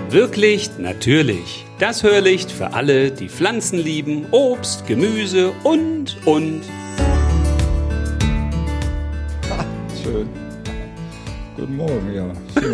Wirklich natürlich. Das Hörlicht für alle, die Pflanzen lieben, Obst, Gemüse und. Schön. Guten Morgen, ja.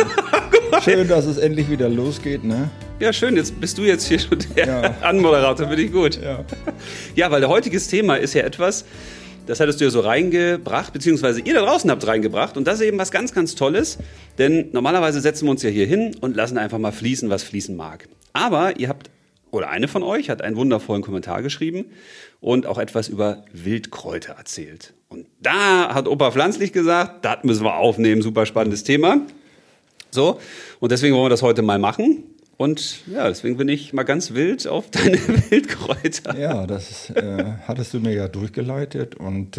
Schön, dass es endlich wieder losgeht, ne? Ja, schön, jetzt bist du jetzt hier schon der Anmoderator, finde ich gut. Ja, weil der heutiges Thema ist ja etwas, das hattest du ja so reingebracht, beziehungsweise ihr da draußen habt reingebracht. Und das ist eben was ganz, ganz Tolles, denn normalerweise setzen wir uns ja hier hin und lassen einfach mal fließen, was fließen mag. Aber ihr habt, oder eine von euch hat einen wundervollen Kommentar geschrieben und auch etwas über Wildkräuter erzählt. Und da hat Opa Pflanzlich gesagt, das müssen wir aufnehmen, super spannendes Thema. So, und deswegen wollen wir das heute mal machen. Und ja, deswegen bin ich mal ganz wild auf deine Wildkräuter. Ja, das hattest du mir ja durchgeleitet und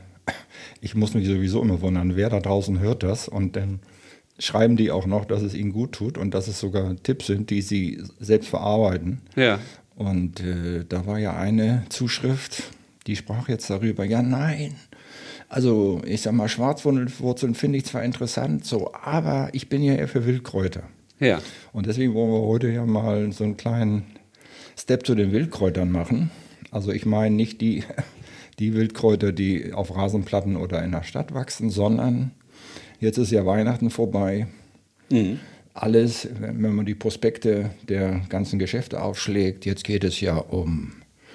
ich muss mich sowieso immer wundern, wer da draußen hört das und dann schreiben die auch noch, dass es ihnen gut tut und dass es sogar Tipps sind, die sie selbst verarbeiten. Ja. Und da war ja eine Zuschrift, die sprach jetzt darüber, ja nein, also ich sag mal, Schwarzwurzeln finde ich zwar interessant, so, aber ich bin ja eher für Wildkräuter. Ja. Und deswegen wollen wir heute ja mal so einen kleinen Step zu den Wildkräutern machen. Also ich meine nicht die Wildkräuter, die auf Rasenplatten oder in der Stadt wachsen, sondern jetzt ist ja Weihnachten vorbei. Mhm. Alles, wenn man die Prospekte der ganzen Geschäfte aufschlägt, jetzt geht es ja um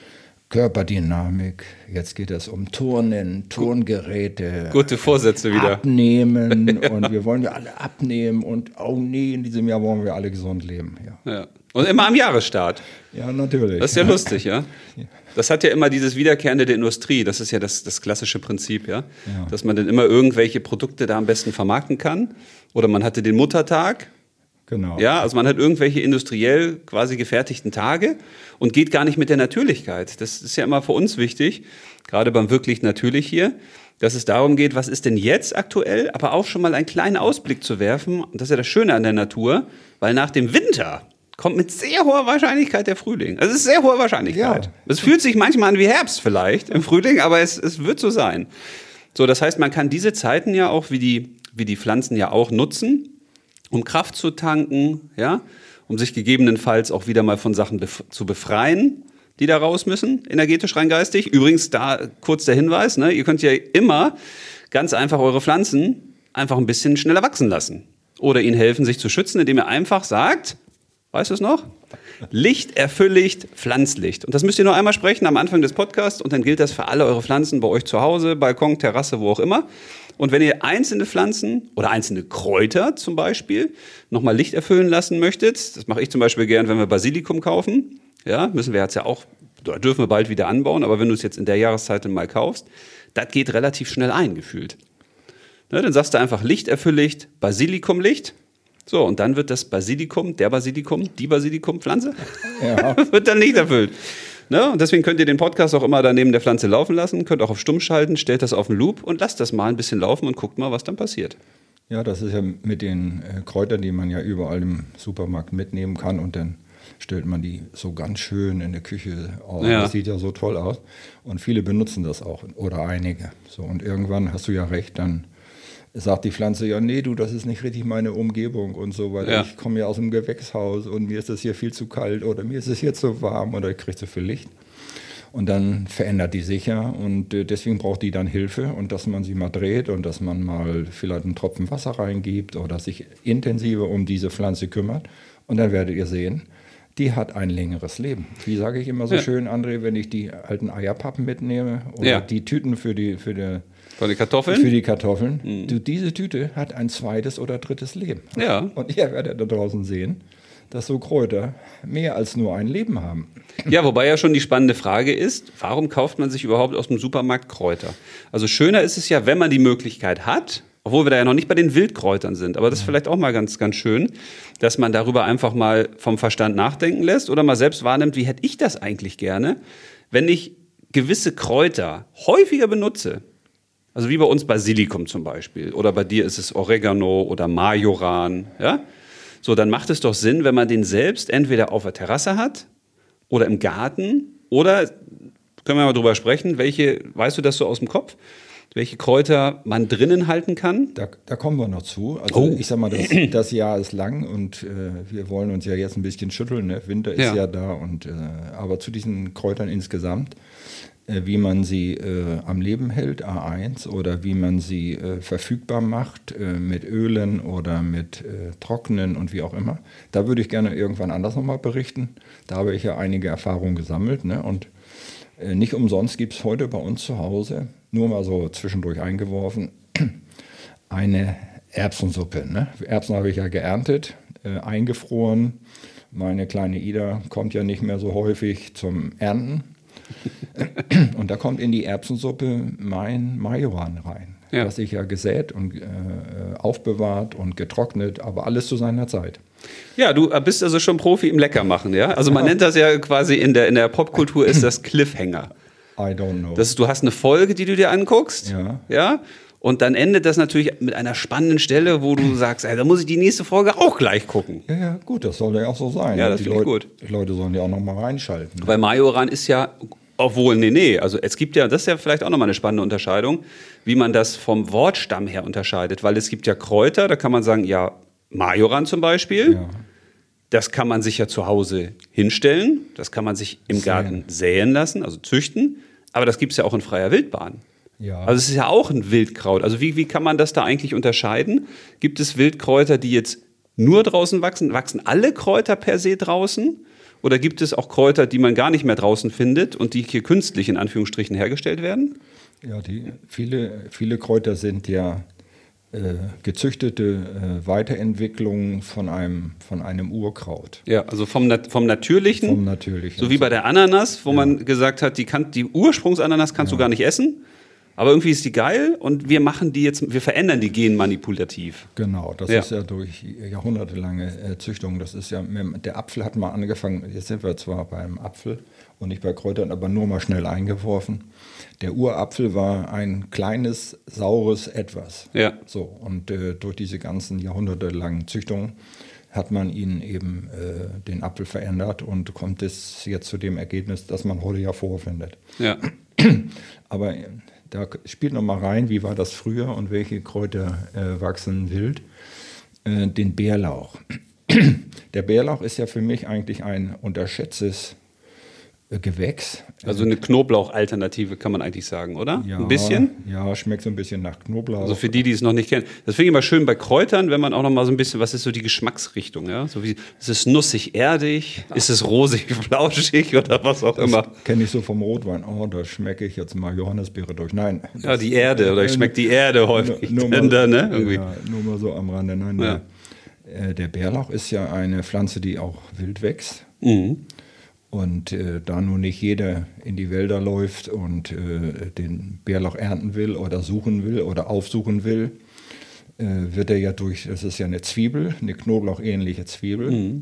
Körperdynamik, jetzt geht es um Turnen, Turngeräte. Gute Vorsätze wieder. Abnehmen und wir wollen ja alle abnehmen und oh nee, in diesem Jahr wollen wir alle gesund leben. Ja. Und immer am Jahresstart. Ja, natürlich. Das ist ja lustig, ja. Das hat ja immer dieses Wiederkehrende der Industrie, das ist ja das klassische Prinzip, ja. Dass man dann immer irgendwelche Produkte da am besten vermarkten kann. Oder man hatte den Muttertag. Genau. Ja, also man hat irgendwelche industriell quasi gefertigten Tage und geht gar nicht mit der Natürlichkeit. Das ist ja immer für uns wichtig, gerade beim wirklich natürlich hier, dass es darum geht, was ist denn jetzt aktuell, aber auch schon mal einen kleinen Ausblick zu werfen. Und das ist ja das Schöne an der Natur, weil nach dem Winter kommt mit sehr hoher Wahrscheinlichkeit der Frühling. Also es ist sehr hohe Wahrscheinlichkeit. Ja. Es fühlt sich manchmal an wie Herbst vielleicht im Frühling, aber es wird so sein. So, das heißt, man kann diese Zeiten ja auch, wie die Pflanzen ja auch nutzen, um Kraft zu tanken, ja, um sich gegebenenfalls auch wieder mal von Sachen zu befreien, die da raus müssen, energetisch rein geistig. Übrigens, da kurz der Hinweis, ne, ihr könnt ja immer ganz einfach eure Pflanzen einfach ein bisschen schneller wachsen lassen. Oder ihnen helfen, sich zu schützen, indem ihr einfach sagt, weißt du es noch? Licht, Erfülllicht, Pflanzlicht. Und das müsst ihr nur einmal sprechen am Anfang des Podcasts und dann gilt das für alle eure Pflanzen bei euch zu Hause, Balkon, Terrasse, wo auch immer. Und wenn ihr einzelne Pflanzen oder einzelne Kräuter zum Beispiel nochmal Licht erfüllen lassen möchtet, das mache ich zum Beispiel gern, wenn wir Basilikum kaufen, ja, müssen wir jetzt ja auch, oder dürfen wir bald wieder anbauen, aber wenn du es jetzt in der Jahreszeit dann mal kaufst, das geht relativ schnell eingefühlt. Ne, dann sagst du einfach Licht, Erfülllicht, Basilikumlicht. So, und dann wird das Basilikum, die Basilikumpflanze, wird dann Licht erfüllt. Ne? Und deswegen könnt ihr den Podcast auch immer da neben der Pflanze laufen lassen, könnt auch auf Stumm schalten, stellt das auf den Loop und lasst das mal ein bisschen laufen und guckt mal, was dann passiert. Ja, das ist ja mit den Kräutern, die man ja überall im Supermarkt mitnehmen kann und dann stellt man die so ganz schön in der Küche auf. Ja. Das sieht ja so toll aus und viele benutzen das auch oder einige. So, und irgendwann hast du ja recht, dann sagt die Pflanze, ja nee, du, das ist nicht richtig meine Umgebung und so, weil ich komme ja aus dem Gewächshaus und mir ist das hier viel zu kalt oder mir ist es hier zu warm oder ich kriege zu viel Licht. Und dann verändert die sich ja und deswegen braucht die dann Hilfe und dass man sie mal dreht und dass man mal vielleicht einen Tropfen Wasser reingibt oder sich intensiver um diese Pflanze kümmert und dann werdet ihr sehen, die hat ein längeres Leben. Wie sage ich immer so schön, André, wenn ich die alten Eierpappen mitnehme oder die Tüten für die Kartoffeln? Für die Kartoffeln. Mhm. Diese Tüte hat ein zweites oder drittes Leben. Ja. Und ihr werdet da draußen sehen, dass so Kräuter mehr als nur ein Leben haben. Ja, wobei ja schon die spannende Frage ist, warum kauft man sich überhaupt aus dem Supermarkt Kräuter? Also schöner ist es ja, wenn man die Möglichkeit hat, obwohl wir da ja noch nicht bei den Wildkräutern sind, aber das ist vielleicht auch mal ganz, ganz schön, dass man darüber einfach mal vom Verstand nachdenken lässt oder mal selbst wahrnimmt, wie hätte ich das eigentlich gerne, wenn ich gewisse Kräuter häufiger benutze. Also wie bei uns Basilikum zum Beispiel oder bei dir ist es Oregano oder Majoran, ja? So, dann macht es doch Sinn, wenn man den selbst entweder auf der Terrasse hat oder im Garten oder, können wir mal drüber sprechen, welche, weißt du das so aus dem Kopf? welche Kräuter man drinnen halten kann? Da kommen wir noch zu. Also ich sag mal, das Jahr ist lang und wir wollen uns ja jetzt ein bisschen schütteln. Ne? Winter ist ja da. Aber zu diesen Kräutern insgesamt, wie man sie am Leben hält, A1, oder wie man sie verfügbar macht mit Ölen oder mit Trocknen und wie auch immer, da würde ich gerne irgendwann anders nochmal berichten. Da habe ich ja einige Erfahrungen gesammelt. Ne? Und nicht umsonst gibt es heute bei uns zu Hause, nur mal so zwischendurch eingeworfen, eine Erbsensuppe. Ne? Erbsen habe ich ja geerntet, eingefroren. Meine kleine Ida kommt ja nicht mehr so häufig zum Ernten. Und da kommt in die Erbsensuppe mein Majoran rein. Ja. Das ich ja gesät und aufbewahrt und getrocknet, aber alles zu seiner Zeit. Ja, du bist also schon Profi im Leckermachen, ja? Also man nennt das ja quasi in der Popkultur ist das Cliffhanger. I don't know. Du hast eine Folge, die du dir anguckst, ja? Und dann endet das natürlich mit einer spannenden Stelle, wo du sagst, da muss ich die nächste Folge auch gleich gucken. Ja, gut, das soll ja auch so sein. Ja, das finde ich gut. Die Leute sollen ja auch noch mal reinschalten. Weil Majoran ist ja, also es gibt ja, das ist ja vielleicht auch nochmal eine spannende Unterscheidung, wie man das vom Wortstamm her unterscheidet. Weil es gibt ja Kräuter, da kann man sagen, ja, Majoran zum Beispiel, das kann man sich ja zu Hause hinstellen, das kann man sich im Garten säen lassen, also züchten, aber das gibt es ja auch in freier Wildbahn. Ja. Also es ist ja auch ein Wildkraut. Also wie kann man das da eigentlich unterscheiden? Gibt es Wildkräuter, die jetzt nur draußen wachsen? Wachsen alle Kräuter per se draußen? Oder gibt es auch Kräuter, die man gar nicht mehr draußen findet und die hier künstlich in Anführungsstrichen hergestellt werden? Ja, viele Kräuter sind ja gezüchtete Weiterentwicklungen von einem Urkraut. Ja, also vom Natürlichen. Vom Natürlichen. So wie bei der Ananas, wo man gesagt hat, die Ursprungsananas kannst du gar nicht essen. Aber irgendwie ist die geil und wir verändern die genmanipulativ. Genau, das ist ja durch jahrhundertelange Züchtung. Das ist ja, der Apfel hat mal angefangen, jetzt sind wir zwar beim Apfel und nicht bei Kräutern, aber nur mal schnell eingeworfen. Der Urapfel war ein kleines, saures Etwas. Ja. So, und durch diese ganzen jahrhundertelangen Züchtungen hat man ihn eben den Apfel verändert und kommt es jetzt zu dem Ergebnis, das man heute ja vorfindet. Ja. Aber da spielt noch mal rein, wie war das früher und welche Kräuter wachsen wild. Den Bärlauch. Der Bärlauch ist ja für mich eigentlich ein unterschätztes Gewächs. Also eine Knoblauch-Alternative kann man eigentlich sagen, oder? Ja, ein bisschen? Ja, schmeckt so ein bisschen nach Knoblauch. Also für die es noch nicht kennen. Das finde ich immer schön bei Kräutern, wenn man auch noch mal so ein bisschen, was ist so die Geschmacksrichtung? Ja? So wie, ist es nussig-erdig? Ist es rosig-flauschig oder was auch immer? Das kenne ich so vom Rotwein. Oh, da schmecke ich jetzt mal Johannisbeere durch. Nein. Ja, die Erde. Oder ich schmecke die Erde häufig. Nur mal so am Rande. Nein, der Bärlauch ist ja eine Pflanze, die auch wild wächst. Mhm. Und da nun nicht jeder in die Wälder läuft und den Bärlauch ernten will oder suchen will oder aufsuchen will, wird er ja das ist ja eine Zwiebel, eine knoblauchähnliche Zwiebel. Mhm.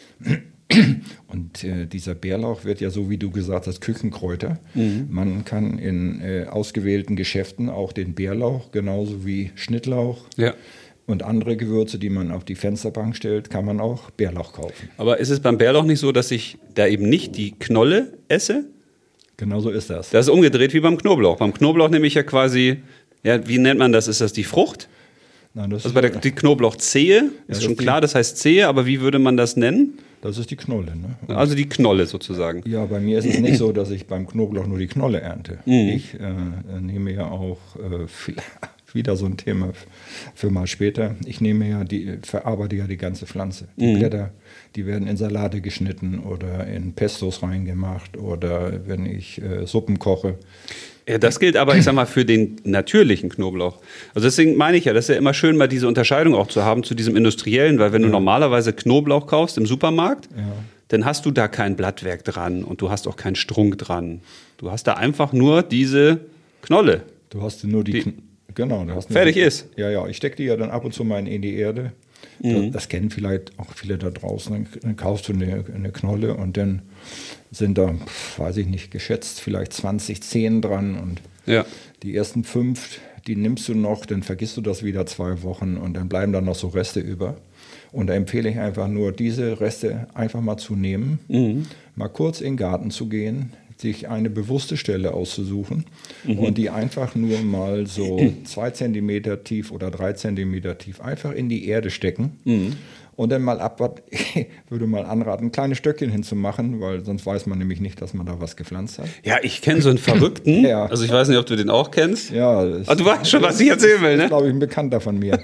Und dieser Bärlauch wird ja, so wie du gesagt hast, Küchenkräuter. Mhm. Man kann in ausgewählten Geschäften auch den Bärlauch, genauso wie Schnittlauch, und andere Gewürze, die man auf die Fensterbank stellt, kann man auch Bärlauch kaufen. Aber ist es beim Bärlauch nicht so, dass ich da eben nicht die Knolle esse? Genau so ist das. Das ist umgedreht wie beim Knoblauch. Beim Knoblauch nehme ich ja quasi, wie nennt man das? Ist das die Frucht? Nein, das also bei die Knoblauchzehe ist schon klar, das heißt Zehe, aber wie würde man das nennen? Das ist die Knolle. Ne? Also die Knolle sozusagen. Ja, bei mir ist es nicht so, dass ich beim Knoblauch nur die Knolle ernte. Mhm. Ich nehme ja auch wieder so ein Thema für mal später. Ich verarbeite ja die ganze Pflanze. Die Blätter, die werden in Salate geschnitten oder in Pestos reingemacht oder wenn ich Suppen koche. Ja, das gilt aber, ich sag mal, für den natürlichen Knoblauch. Also deswegen meine ich ja, das ist ja immer schön, mal diese Unterscheidung auch zu haben zu diesem industriellen, weil wenn du normalerweise Knoblauch kaufst im Supermarkt, dann hast du da kein Blattwerk dran und du hast auch keinen Strunk dran. Du hast da einfach nur diese Knolle. Du hast nur genau. Fertig ist. Ja, ich stecke die ja dann ab und zu mal in die Erde. Das kennen vielleicht auch viele da draußen. Dann kaufst du eine Knolle und dann sind da, weiß ich nicht, geschätzt vielleicht 20 Zehen dran. Und die ersten 5, die nimmst du noch, dann vergisst du das wieder 2 Wochen und dann bleiben da noch so Reste über. Und da empfehle ich einfach nur, diese Reste einfach mal zu nehmen, mal kurz in den Garten zu gehen, sich eine bewusste Stelle auszusuchen und die einfach nur mal so 2 Zentimeter tief oder 3 Zentimeter tief einfach in die Erde stecken. Und dann mal ich würde mal anraten, ein kleines Stöckchen hinzumachen, weil sonst weiß man nämlich nicht, dass man da was gepflanzt hat. Ja, ich kenne so einen Verrückten. Ja. Also ich weiß nicht, ob du den auch kennst. Ja. Du weißt schon, was ich erzählen will, ne? Das ist, glaube ich, ein Bekannter von mir.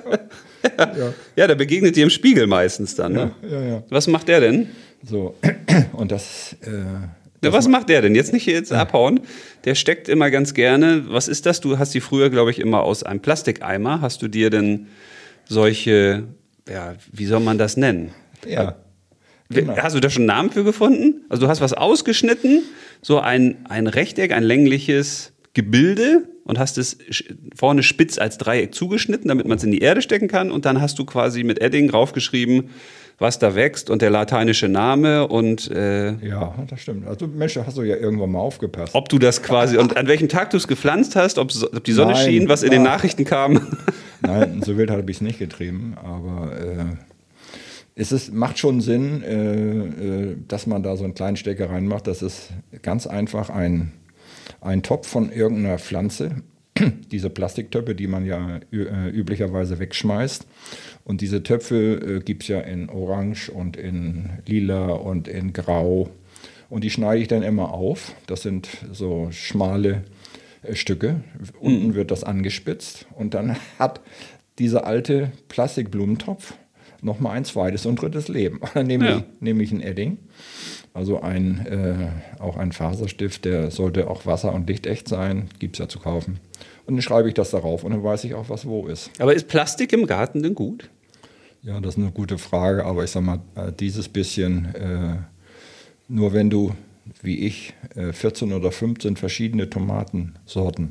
Ja, der begegnet dir im Spiegel meistens dann. Ne? Ja. Was macht der denn? So, und das... was macht der denn? Jetzt nicht jetzt abhauen. Der steckt immer ganz gerne. Was ist das? Du hast die früher, glaube ich, immer aus einem Plastikeimer. Hast du dir denn solche... Ja, wie soll man das nennen? Ja. Genau. Hast du da schon einen Namen für gefunden? Also du hast was ausgeschnitten, so ein Rechteck, ein längliches Gebilde und hast es vorne spitz als Dreieck zugeschnitten, damit man es in die Erde stecken kann. Und dann hast du quasi mit Edding draufgeschrieben, was da wächst und der lateinische Name und... Ja, das stimmt. Also Mensch, da hast du ja irgendwann mal aufgepasst. Ob du das quasi und an welchem Tag du es gepflanzt hast, ob die Sonne schien, was in den Nachrichten kam. Nein, so wild habe ich es nicht getrieben, aber macht schon Sinn, dass man da so einen kleinen Stecker reinmacht. Das ist ganz einfach ein Topf von irgendeiner Pflanze, diese Plastiktöpfe, die man ja üblicherweise wegschmeißt. Und diese Töpfe gibt es ja in Orange und in Lila und in Grau. Und die schneide ich dann immer auf. Das sind so schmale Stücke. Unten wird das angespitzt und dann hat dieser alte Plastikblumentopf nochmal ein zweites und drittes Leben. Dann nehme ich ein Edding, also auch ein Faserstift, der sollte auch wasser- und lichtecht sein, gibt es ja zu kaufen. Und dann schreibe ich das darauf und dann weiß ich auch, was wo ist. Aber ist Plastik im Garten denn gut? Ja, das ist eine gute Frage, aber ich sag mal, dieses bisschen, nur wenn du wie ich 14 oder 15 verschiedene Tomatensorten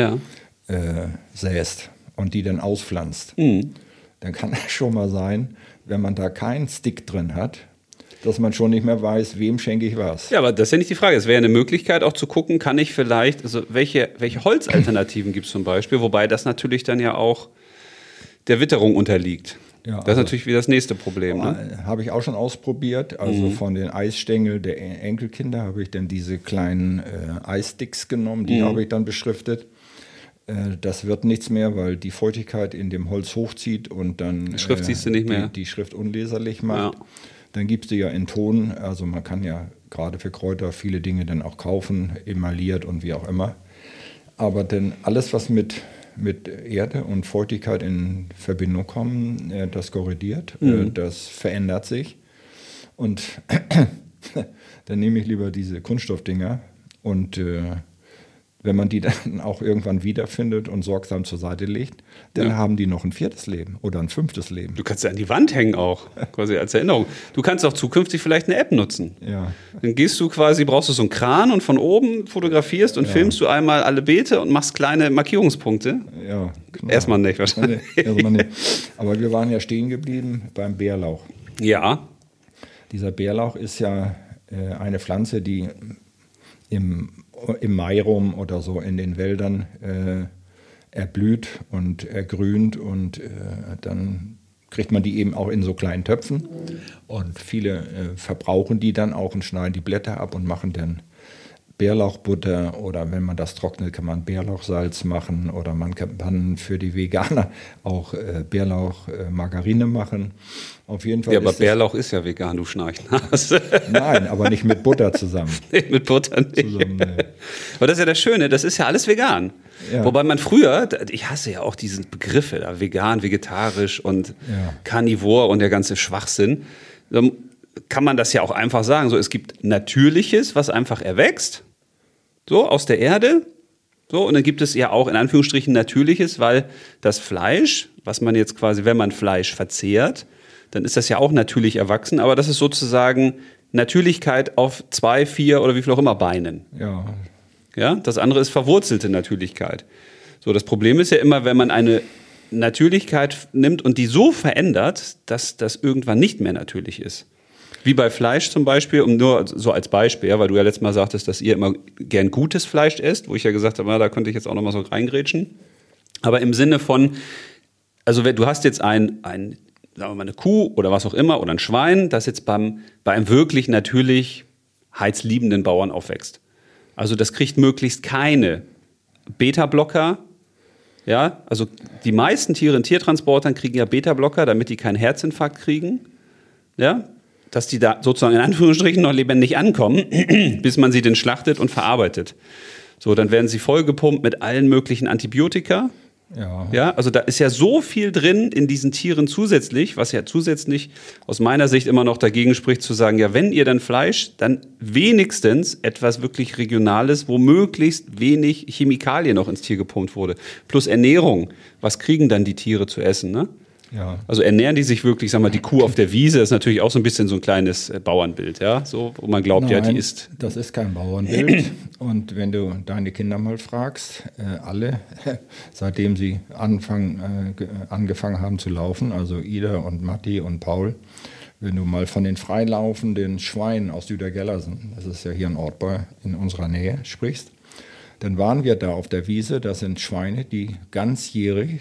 säst und die dann auspflanzt, dann kann es schon mal sein, wenn man da keinen Stick drin hat, dass man schon nicht mehr weiß, wem schenke ich was. Ja, aber das ist ja nicht die Frage. Es wäre eine Möglichkeit auch zu gucken, kann ich vielleicht, also welche Holzalternativen gibt es zum Beispiel, wobei das natürlich dann ja auch der Witterung unterliegt. Ja, das ist natürlich wieder das nächste Problem. Ne? Habe ich auch schon ausprobiert. Also von den Eisstängeln der Enkelkinder habe ich dann diese kleinen Eissticks genommen. Die habe ich dann beschriftet. Das wird nichts mehr, weil die Feuchtigkeit in dem Holz hochzieht und dann die Schrift siehst du nicht mehr. Die Schrift unleserlich macht. Ja. Dann gibt es die ja in Ton. Also man kann ja gerade für Kräuter viele Dinge dann auch kaufen, emailliert und wie auch immer. Aber dann alles, was mit Erde und Feuchtigkeit in Verbindung kommen, das korrodiert, das verändert sich. Und dann nehme ich lieber diese Kunststoffdinger und wenn man die dann auch irgendwann wiederfindet und sorgsam zur Seite legt, dann haben die noch ein 4. Leben oder ein 5. Leben. Du kannst ja an die Wand hängen auch, quasi als Erinnerung. Du kannst auch zukünftig vielleicht eine App nutzen. Ja. Dann brauchst du so einen Kran und von oben fotografierst und filmst du einmal alle Beete und machst kleine Markierungspunkte. Ja, genau. Erstmal nicht wahrscheinlich. Erstmal nicht. Aber wir waren ja stehen geblieben beim Bärlauch. Ja. Dieser Bärlauch ist ja eine Pflanze, die im Mai rum oder so in den Wäldern erblüht und ergrünt und dann kriegt man die eben auch in so kleinen Töpfen und viele verbrauchen die dann auch und schneiden die Blätter ab und machen dann Bärlauchbutter oder wenn man das trocknet, kann man Bärlauchsalz machen oder man kann für die Veganer auch Bärlauchmargarine machen. Auf jeden Fall. Ja, aber Bärlauch ist ja vegan, du Schnarchnase. Nein, aber nicht mit Butter zusammen. Nee, mit Butter nicht. Zusammen, nee. Aber das ist ja das Schöne, das ist ja alles vegan. Ja. Wobei man früher, ich hasse ja auch diese Begriffe, da, vegan, vegetarisch und Carnivore und der ganze Schwachsinn. Kann man das ja auch einfach sagen. So, es gibt Natürliches, was einfach erwächst, so aus der Erde. So, und dann gibt es ja auch in Anführungsstrichen Natürliches, weil das Fleisch, was man jetzt quasi, wenn man Fleisch verzehrt, dann ist das ja auch natürlich erwachsen, aber das ist sozusagen Natürlichkeit auf 2, 4 oder wie viel auch immer Beinen. Ja. Ja, das andere ist verwurzelte Natürlichkeit. So, das Problem ist ja immer, wenn man eine Natürlichkeit nimmt und die so verändert, dass das irgendwann nicht mehr natürlich ist. Wie bei Fleisch zum Beispiel, um nur so als Beispiel, ja, weil du ja letztes Mal sagtest, dass ihr immer gern gutes Fleisch esst, wo ich ja gesagt habe, da könnte ich jetzt auch noch mal so reingrätschen. Aber im Sinne von, also du hast jetzt sagen wir mal eine Kuh oder was auch immer oder ein Schwein, das jetzt bei einem wirklich natürlich heizliebenden Bauern aufwächst. Also das kriegt möglichst keine Beta-Blocker. Ja, also die meisten Tiere in Tiertransportern kriegen ja Beta-Blocker, damit die keinen Herzinfarkt kriegen. Ja, dass die da sozusagen in Anführungsstrichen noch lebendig ankommen, bis man sie dann schlachtet und verarbeitet. So, dann werden sie vollgepumpt mit allen möglichen Antibiotika. Ja, also da ist ja so viel drin in diesen Tieren zusätzlich, was ja zusätzlich aus meiner Sicht immer noch dagegen spricht, zu sagen, ja, wenn ihr dann Fleisch, dann wenigstens etwas wirklich Regionales, wo möglichst wenig Chemikalien noch ins Tier gepumpt wurde. Plus Ernährung. Was kriegen dann die Tiere zu essen, ne? Ja. Also ernähren die sich wirklich, sag mal, die Kuh auf der Wiese ist natürlich auch so ein bisschen so ein kleines Bauernbild, ja, so, wo man glaubt, Nein, ja, die isst. Das ist kein Bauernbild. Und wenn du deine Kinder mal fragst, alle, seitdem sie angefangen haben zu laufen, also Ida und Matti und Paul, wenn du mal von den freilaufenden Schweinen aus Südergellersen, das ist ja hier ein Ort in unserer Nähe, sprichst, dann waren wir da auf der Wiese, das sind Schweine, die ganzjährig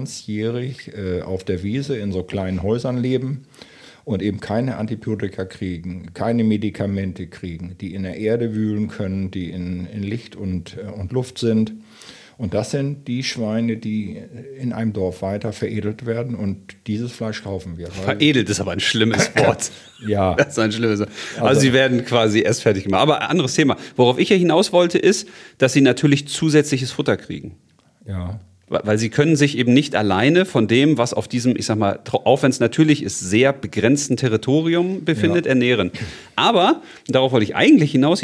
auf der Wiese in so kleinen Häusern leben und eben keine Antibiotika kriegen, keine Medikamente kriegen, die in der Erde wühlen können, die in Licht und Luft sind. Und das sind die Schweine, die in einem Dorf weiter veredelt werden und dieses Fleisch kaufen wir. Veredelt ist aber ein schlimmes Wort. Ja. Das ist ein schlimmes Wort. Also sie werden quasi erst fertig gemacht. Aber anderes Thema. Worauf ich ja hinaus wollte, ist, dass sie natürlich zusätzliches Futter kriegen. Ja. Weil sie können sich eben nicht alleine von dem, was auf diesem, ich sag mal, auch wenn es natürlich ist, sehr begrenzten Territorium befindet, ernähren. Aber, darauf wollte ich eigentlich hinaus,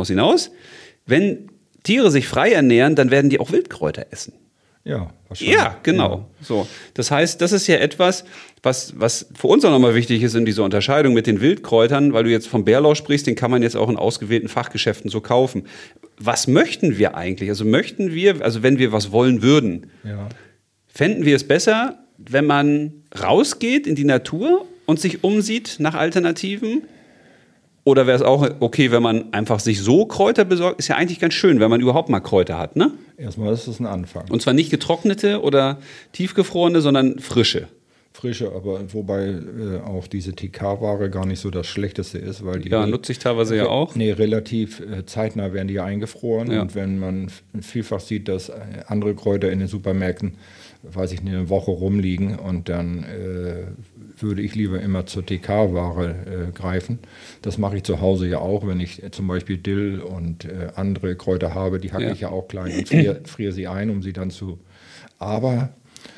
wenn Tiere sich frei ernähren, dann werden die auch Wildkräuter essen. Ja, wahrscheinlich. Ja, genau. Ja. So. Das heißt, das ist ja etwas, was für uns auch nochmal wichtig ist in dieser Unterscheidung mit den Wildkräutern, weil du jetzt vom Bärlauch sprichst, den kann man jetzt auch in ausgewählten Fachgeschäften so kaufen. Was möchten wir eigentlich? Also wenn wir was wollen würden, fänden wir es besser, wenn man rausgeht in die Natur und sich umsieht nach Alternativen? Oder wäre es auch okay, wenn man einfach sich so Kräuter besorgt? Ist ja eigentlich ganz schön, wenn man überhaupt mal Kräuter hat, ne? Erstmal ist es ein Anfang. Und zwar nicht getrocknete oder tiefgefrorene, sondern frische. Frische, aber wobei auch diese TK-Ware gar nicht so das Schlechteste ist, weil die... Ja, nutze ich teilweise ja auch. Nee, relativ zeitnah werden die ja eingefroren. Ja. Und wenn man vielfach sieht, dass andere Kräuter in den Supermärkten, weiß ich nicht, eine Woche rumliegen und dann würde ich lieber immer zur TK-Ware greifen. Das mache ich zu Hause ja auch, wenn ich zum Beispiel Dill und andere Kräuter habe, die hacke ich ja auch klein und friere sie ein, um sie dann zu... Aber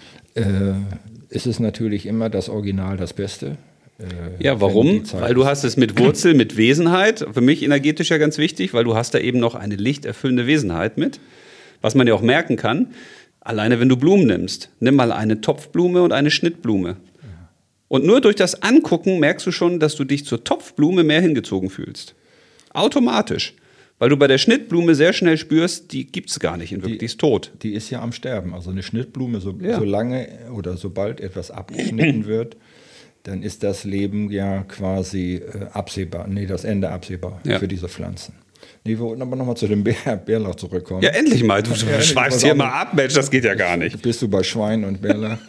ist es natürlich immer das Original das Beste. Ja, warum? Weil du hast es mit Wurzel, mit Wesenheit. Für mich energetisch ja ganz wichtig, weil du hast da eben noch eine lichterfüllende Wesenheit mit. Was man ja auch merken kann, alleine wenn du Blumen nimmst. Nimm mal eine Topfblume und eine Schnittblume. Und nur durch das Angucken merkst du schon, dass du dich zur Topfblume mehr hingezogen fühlst. Automatisch. Weil du bei der Schnittblume sehr schnell spürst, die gibt es gar nicht in wirklich, die ist tot. Die ist ja am Sterben. Also eine Schnittblume, solange oder sobald etwas abgeschnitten wird, dann ist das Leben ja quasi absehbar. Nee, das Ende absehbar für diese Pflanzen. Nee, wir wollten aber nochmal zu dem Bärlauch zurückkommen. Ja, endlich mal. Du schweifst hier mal ab, Mensch, das geht ja gar nicht. Bist du bei Schwein und Bärlauch?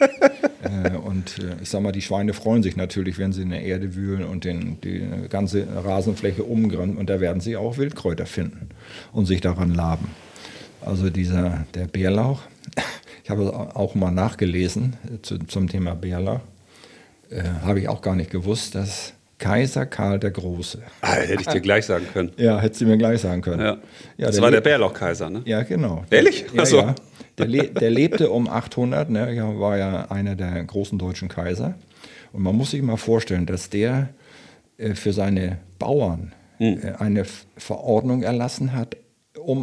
Ich sag mal, die Schweine freuen sich natürlich, wenn sie in der Erde wühlen und die ganze Rasenfläche umgraben. Und da werden sie auch Wildkräuter finden und sich daran laben. Also der Bärlauch, ich habe auch mal nachgelesen zum Thema Bärlauch, habe ich auch gar nicht gewusst, dass Kaiser Karl der Große. Hätte ich dir gleich sagen können. Ja, hättest du mir gleich sagen können. Ja. Das war der Bärlauchkaiser, ne? Ja, genau. Ehrlich? Achso. Ja. Der lebte um 800, ne, war ja einer der großen deutschen Kaiser. Und man muss sich mal vorstellen, dass der für seine Bauern eine Verordnung erlassen hat, um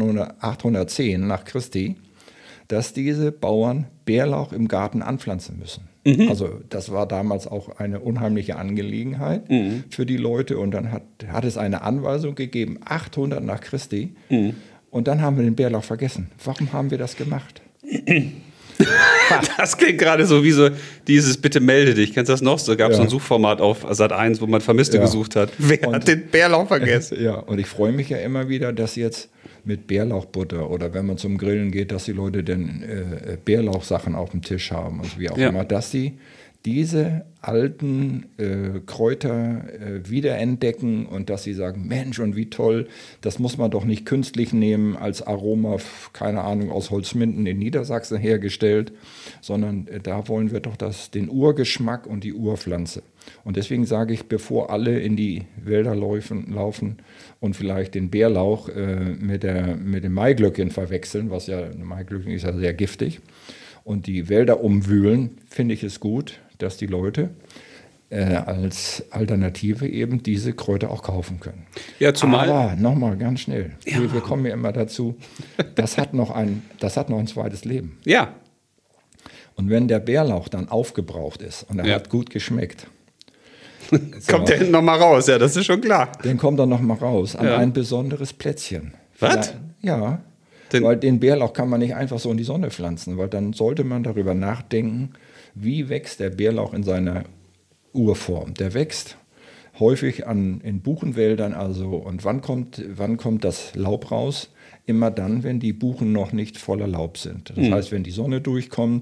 810 nach Christi, dass diese Bauern Bärlauch im Garten anpflanzen müssen. Also das war damals auch eine unheimliche Angelegenheit für die Leute. Und dann hat es eine Anweisung gegeben, 800 nach Christi. Und dann haben wir den Bärlauch vergessen. Warum haben wir das gemacht? Das klingt gerade so wie so dieses Bitte melde dich. Kennst du das noch? So gab es so ein Suchformat auf Sat.1, wo man Vermisste gesucht hat. Wer hat den Bärlauch vergessen? Ja, und ich freue mich ja immer wieder, dass jetzt mit Bärlauchbutter oder wenn man zum Grillen geht, dass die Leute dann Bärlauchsachen auf dem Tisch haben und wie auch immer, dass sie diese alten Kräuter wiederentdecken und dass sie sagen, Mensch, und wie toll, das muss man doch nicht künstlich nehmen als Aroma, keine Ahnung, aus Holzminden in Niedersachsen hergestellt, sondern da wollen wir doch den Urgeschmack und die Urpflanze. Und deswegen sage ich, bevor alle in die Wälder laufen und vielleicht den Bärlauch mit dem Maiglöckchen verwechseln, Maiglöckchen ist ja sehr giftig, und die Wälder umwühlen, finde ich es gut, dass die Leute als Alternative eben diese Kräuter auch kaufen können. Ja, zumal. Aber nochmal ganz schnell, wir kommen ja immer dazu, das hat noch ein zweites Leben. Ja. Und wenn der Bärlauch dann aufgebraucht ist und er hat gut geschmeckt, kommt der hinten nochmal raus, ja, das ist schon klar. Dann kommt er nochmal raus an ein besonderes Plätzchen. Was? Ja, weil den Bärlauch kann man nicht einfach so in die Sonne pflanzen, weil dann sollte man darüber nachdenken, wie wächst der Bärlauch in seiner Urform. Der wächst häufig in Buchenwäldern, und wann kommt das Laub raus? Immer dann, wenn die Buchen noch nicht voller Laub sind. Das heißt, wenn die Sonne durchkommt,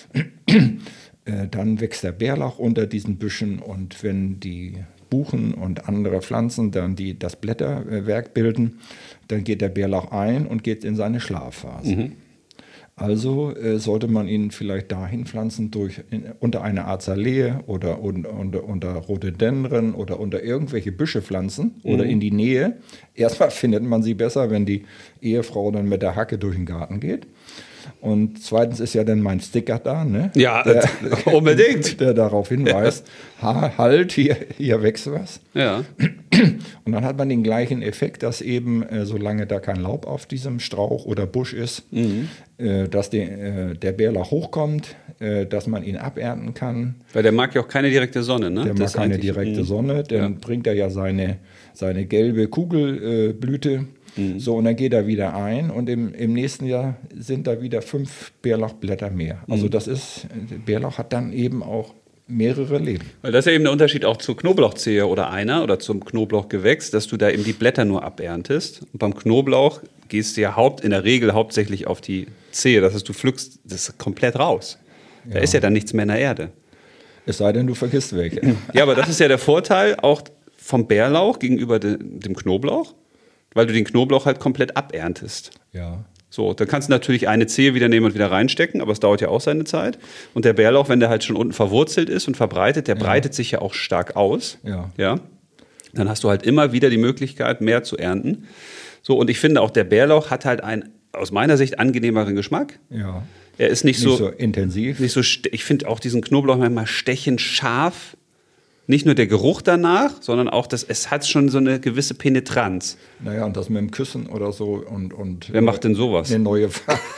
dann wächst der Bärlauch unter diesen Büschen, und wenn die Buchen und andere Pflanzen dann das Blätterwerk bilden, dann geht der Bärlauch ein und geht in seine Schlafphase. Mhm. Also sollte man ihn vielleicht dahin pflanzen unter eine Azalee oder unter Rhododendren oder unter irgendwelche Büsche pflanzen oder in die Nähe. Erstmal findet man sie besser, wenn die Ehefrau dann mit der Hacke durch den Garten geht. Und zweitens ist ja dann mein Sticker da, ne? Ja, unbedingt. Der darauf hinweist, halt, hier wächst was. Ja. Und dann hat man den gleichen Effekt, dass eben, solange da kein Laub auf diesem Strauch oder Busch ist, dass der Bärlauch hochkommt, dass man ihn abernten kann. Weil der mag ja auch keine direkte Sonne, ne? Der mag keine direkte Sonne, dann bringt er ja seine gelbe Kugelblüte. So, und dann geht er wieder ein, und im nächsten Jahr sind da wieder 5 Bärlauchblätter mehr. Also der Bärlauch hat dann eben auch mehrere Leben. Weil das ist ja eben der Unterschied auch zur Knoblauchzehe oder zum Knoblauchgewächs, dass du da eben die Blätter nur aberntest. Und beim Knoblauch gehst du ja in der Regel hauptsächlich auf die Zehe. Das heißt, du pflückst das komplett raus. Da ist ja dann nichts mehr in der Erde. Es sei denn, du vergisst welche. Ja, aber das ist ja der Vorteil auch vom Bärlauch gegenüber dem Knoblauch, weil du den Knoblauch halt komplett aberntest. Ja. So, dann kannst du natürlich eine Zehe wieder nehmen und wieder reinstecken, aber es dauert ja auch seine Zeit. Und der Bärlauch, wenn der halt schon unten verwurzelt ist und verbreitet, der breitet sich ja auch stark aus. Ja. Dann hast du halt immer wieder die Möglichkeit, mehr zu ernten. So, und ich finde auch, der Bärlauch hat halt einen, aus meiner Sicht, angenehmeren Geschmack. Ja. Er ist nicht so intensiv. Ich finde auch diesen Knoblauch manchmal stechend scharf. Nicht nur der Geruch danach, sondern auch, es hat schon so eine gewisse Penetranz. Naja, und das mit dem Küssen oder so. Und wer macht denn sowas? Eine neue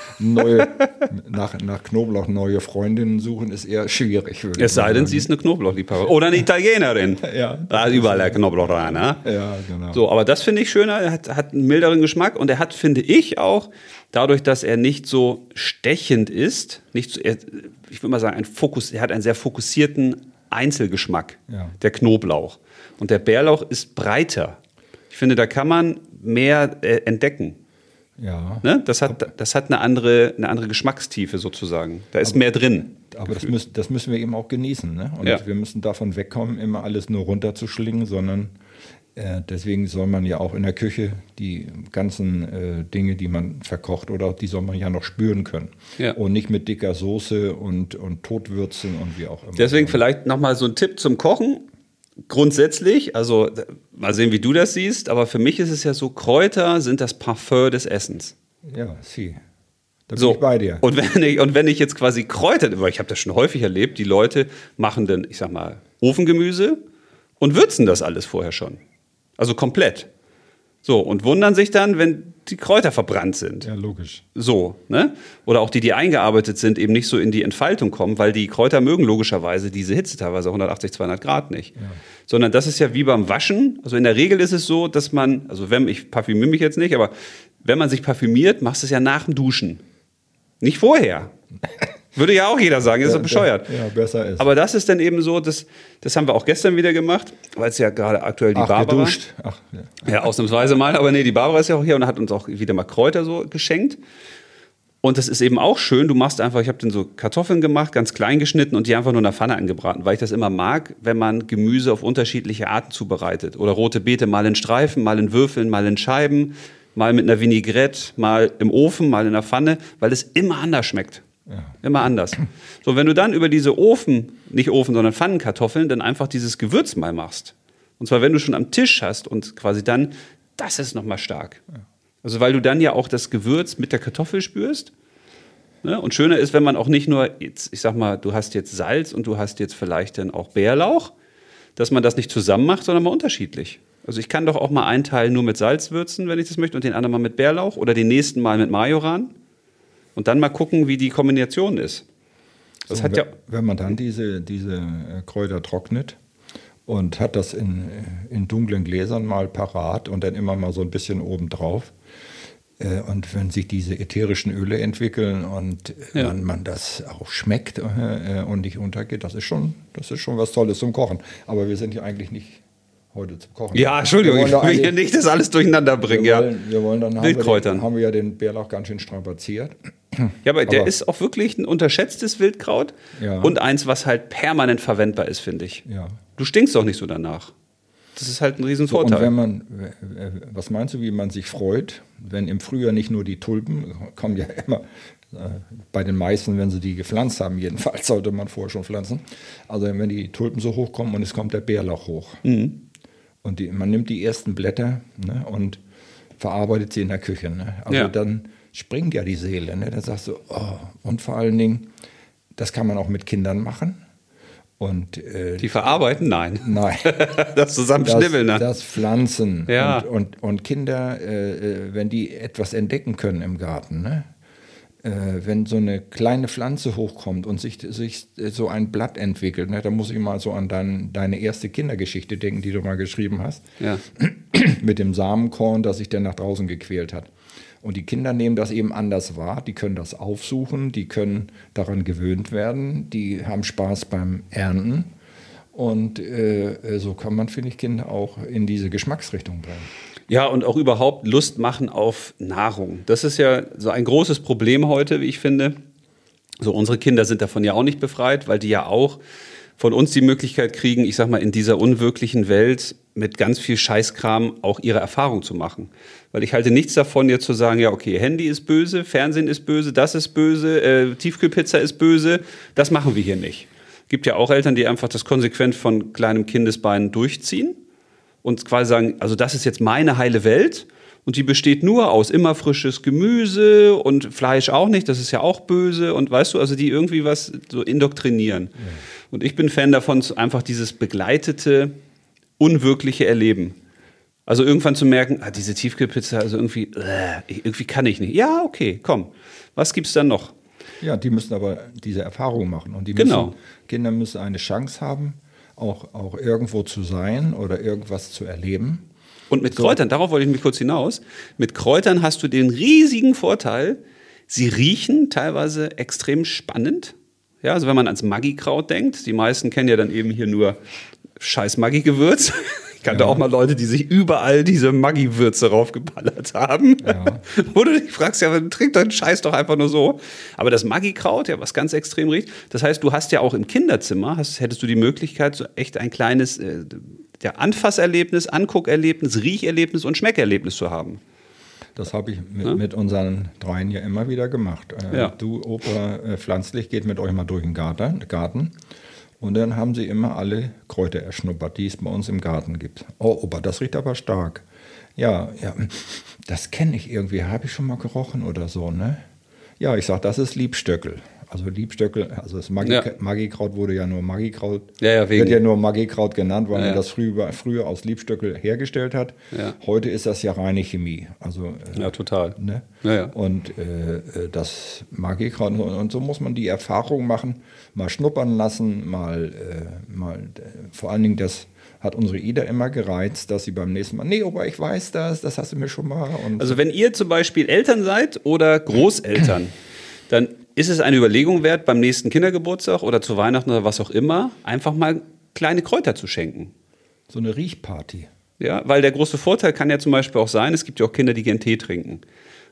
nach Knoblauch neue Freundinnen suchen, ist eher schwierig. Es sei denn, sie ist eine Knoblauchliebhaberin. Oder eine Italienerin. Ja. Da ist überall der Knoblauch rein. Ne? Ja, genau. So, aber das finde ich schöner. Er hat einen milderen Geschmack. Und er hat, finde ich auch, dadurch, dass er nicht so stechend ist, ich würde mal sagen, er hat einen sehr fokussierten Einzelgeschmack, der Knoblauch. Und der Bärlauch ist breiter. Ich finde, da kann man mehr entdecken. Ja. Ne? Das hat eine andere Geschmackstiefe sozusagen. Da ist mehr drin. Aber das müssen wir eben auch genießen. Ne? Und wir müssen davon wegkommen, immer alles nur runterzuschlingen, sondern deswegen soll man ja auch in der Küche die ganzen Dinge, die man verkocht, oder die soll man ja noch spüren können. Ja. Und nicht mit dicker Soße und Totwürzen und wie auch immer. Deswegen vielleicht nochmal so ein Tipp zum Kochen. Grundsätzlich, also mal sehen, wie du das siehst, aber für mich ist es ja so, Kräuter sind das Parfum des Essens. Ja, da bin ich bei dir. Und wenn ich jetzt quasi Kräuter, weil ich habe das schon häufig erlebt, die Leute machen dann, ich sag mal, Ofengemüse und würzen das alles vorher schon. Also komplett. So, und wundern sich dann, wenn die Kräuter verbrannt sind. Ja, logisch. So, ne? Oder auch die eingearbeitet sind, eben nicht so in die Entfaltung kommen, weil die Kräuter mögen logischerweise diese Hitze, teilweise 180, 200 Grad nicht. Ja. Sondern das ist ja wie beim Waschen. Also in der Regel ist es so, dass ich parfümiere mich jetzt nicht, aber wenn man sich parfümiert, machst du es ja nach dem Duschen. Nicht vorher. Würde ja auch jeder sagen, ist doch bescheuert. Ja, besser ist. Aber das ist dann eben so, das haben wir auch gestern wieder gemacht, weil es ja gerade aktuell die Barbara... geduscht. Ja, ausnahmsweise mal. Aber nee, die Barbara ist ja auch hier und hat uns auch wieder mal Kräuter so geschenkt. Und das ist eben auch schön, du machst einfach, ich habe dann so Kartoffeln gemacht, ganz klein geschnitten und die einfach nur in der Pfanne angebraten, weil ich das immer mag, wenn man Gemüse auf unterschiedliche Arten zubereitet. Oder rote Beete mal in Streifen, mal in Würfeln, mal in Scheiben, mal mit einer Vinaigrette, mal im Ofen, mal in der Pfanne, weil es immer anders schmeckt. Ja. Immer anders. So, wenn du dann über diese sondern Pfannenkartoffeln dann einfach dieses Gewürz mal machst. Und zwar, wenn du schon am Tisch hast und quasi dann, das ist nochmal stark. Ja. Also weil du dann ja auch das Gewürz mit der Kartoffel spürst. Ne? Und schöner ist, wenn man auch nicht nur, jetzt, ich sag mal, du hast jetzt Salz und du hast jetzt vielleicht dann auch Bärlauch, dass man das nicht zusammen macht, sondern mal unterschiedlich. Also ich kann doch auch mal einen Teil nur mit Salz würzen, wenn ich das möchte, und den anderen mal mit Bärlauch oder den nächsten Mal mit Majoran. Und dann mal gucken, wie die Kombination ist. Das so, hat ja wenn man dann diese Kräuter trocknet und hat das in dunklen Gläsern mal parat und dann immer mal so ein bisschen obendrauf. Und wenn sich diese ätherischen Öle entwickeln und man das auch schmeckt und nicht untergeht, das ist schon was Tolles zum Kochen. Aber wir sind ja eigentlich nicht heute zum Kochen. Ja, Entschuldigung, ich will hier nicht das alles durcheinander bringen. Wir wollen dann Wildkräutern. haben wir ja den Bärlauch ganz schön strapaziert. Ja, aber der ist auch wirklich ein unterschätztes Wildkraut und eins, was halt permanent verwendbar ist, finde ich. Ja. Du stinkst doch nicht so danach. Das ist halt ein Riesenvorteil. So, und was meinst du, wie man sich freut, wenn im Frühjahr nicht nur die Tulpen, kommen ja immer, bei den meisten, wenn sie die gepflanzt haben, jedenfalls sollte man vorher schon pflanzen. Also wenn die Tulpen so hochkommen und es kommt der Bärlauch hoch. Mhm. Und man nimmt die ersten Blätter, ne, und verarbeitet sie in der Küche. Ne? Also dann springt ja die Seele. Ne? Da sagst du, oh. Und vor allen Dingen, das kann man auch mit Kindern machen. Und, die verarbeiten? Nein. Nein. Das Zusammenschnibbeln. Das Pflanzen. Ja. Und Kinder, wenn die etwas entdecken können im Garten, ne? Wenn so eine kleine Pflanze hochkommt und sich so ein Blatt entwickelt, ne? Da muss ich mal so an deine erste Kindergeschichte denken, die du mal geschrieben hast. Ja. Mit dem Samenkorn, das sich dann nach draußen gequält hat. Und die Kinder nehmen das eben anders wahr, die können das aufsuchen, die können daran gewöhnt werden, die haben Spaß beim Ernten. Und so kann man, finde ich, Kinder auch in diese Geschmacksrichtung bringen. Ja, und auch überhaupt Lust machen auf Nahrung. Das ist ja so ein großes Problem heute, wie ich finde. So, unsere Kinder sind davon ja auch nicht befreit, weil die ja auch von uns die Möglichkeit kriegen, ich sag mal, in dieser unwirklichen Welt mit ganz viel Scheißkram auch ihre Erfahrung zu machen. Weil ich halte nichts davon, jetzt zu sagen, ja, okay, Handy ist böse, Fernsehen ist böse, das ist böse, Tiefkühlpizza ist böse, das machen wir hier nicht. Gibt ja auch Eltern, die einfach das konsequent von kleinem Kindesbein durchziehen und quasi sagen, also das ist jetzt meine heile Welt und die besteht nur aus immer frisches Gemüse und Fleisch auch nicht, das ist ja auch böse und weißt du, also die irgendwie was so indoktrinieren. Ja. Und ich bin Fan davon, einfach dieses begleitete, unwirkliche Erleben. Also irgendwann zu merken, diese Tiefkühlpizza, also irgendwie kann ich nicht. Ja, okay, komm. Was gibt's dann noch? Ja, die müssen aber diese Erfahrung machen. Und Kinder müssen eine Chance haben, auch irgendwo zu sein oder irgendwas zu erleben. Und mit Kräutern, darauf wollte ich mich kurz hinaus, mit Kräutern hast du den riesigen Vorteil, sie riechen teilweise extrem spannend. Ja, also wenn man ans Maggi-Kraut denkt, die meisten kennen ja dann eben hier nur scheiß Maggi-Gewürz. Ich kannte auch mal Leute, die sich überall diese Maggi-Würze raufgeballert haben. Ja. Wo du dich fragst, ja, trink deinen Scheiß doch einfach nur so. Aber das Maggi-Kraut, ja, was ganz extrem riecht. Das heißt, du hast ja auch im Kinderzimmer, hättest du die Möglichkeit, so echt ein kleines Anfasserlebnis, Anguckerlebnis, Riecherlebnis und Schmeckerlebnis zu haben. Das habe ich mit unseren Dreien ja immer wieder gemacht. Du, Opa, pflanzlich, geht mit euch mal durch den Garten. Und dann haben sie immer alle Kräuter erschnuppert, die es bei uns im Garten gibt. Oh, Opa, das riecht aber stark. Ja, das kenne ich irgendwie, habe ich schon mal gerochen oder so, ne? Ja, ich sage, das ist Liebstöckel. Also Liebstöckel, also das Maggi-Kraut wurde ja nur Maggi-Kraut, wird ja nur Maggi-Kraut genannt, weil man das früher aus Liebstöckel hergestellt hat. Ja. Heute ist das ja reine Chemie. Also, total. Ne? Ja. Und das Maggi-Kraut, und so muss man die Erfahrung machen, mal schnuppern lassen, mal vor allen Dingen das hat unsere Ida immer gereizt, dass sie beim nächsten Mal, nee, Opa, ich weiß das hast du mir schon mal. Und also wenn ihr zum Beispiel Eltern seid oder Großeltern, dann ist es eine Überlegung wert, beim nächsten Kindergeburtstag oder zu Weihnachten oder was auch immer, einfach mal kleine Kräuter zu schenken. So eine Riechparty. Ja, weil der große Vorteil kann ja zum Beispiel auch sein, es gibt ja auch Kinder, die gern Tee trinken.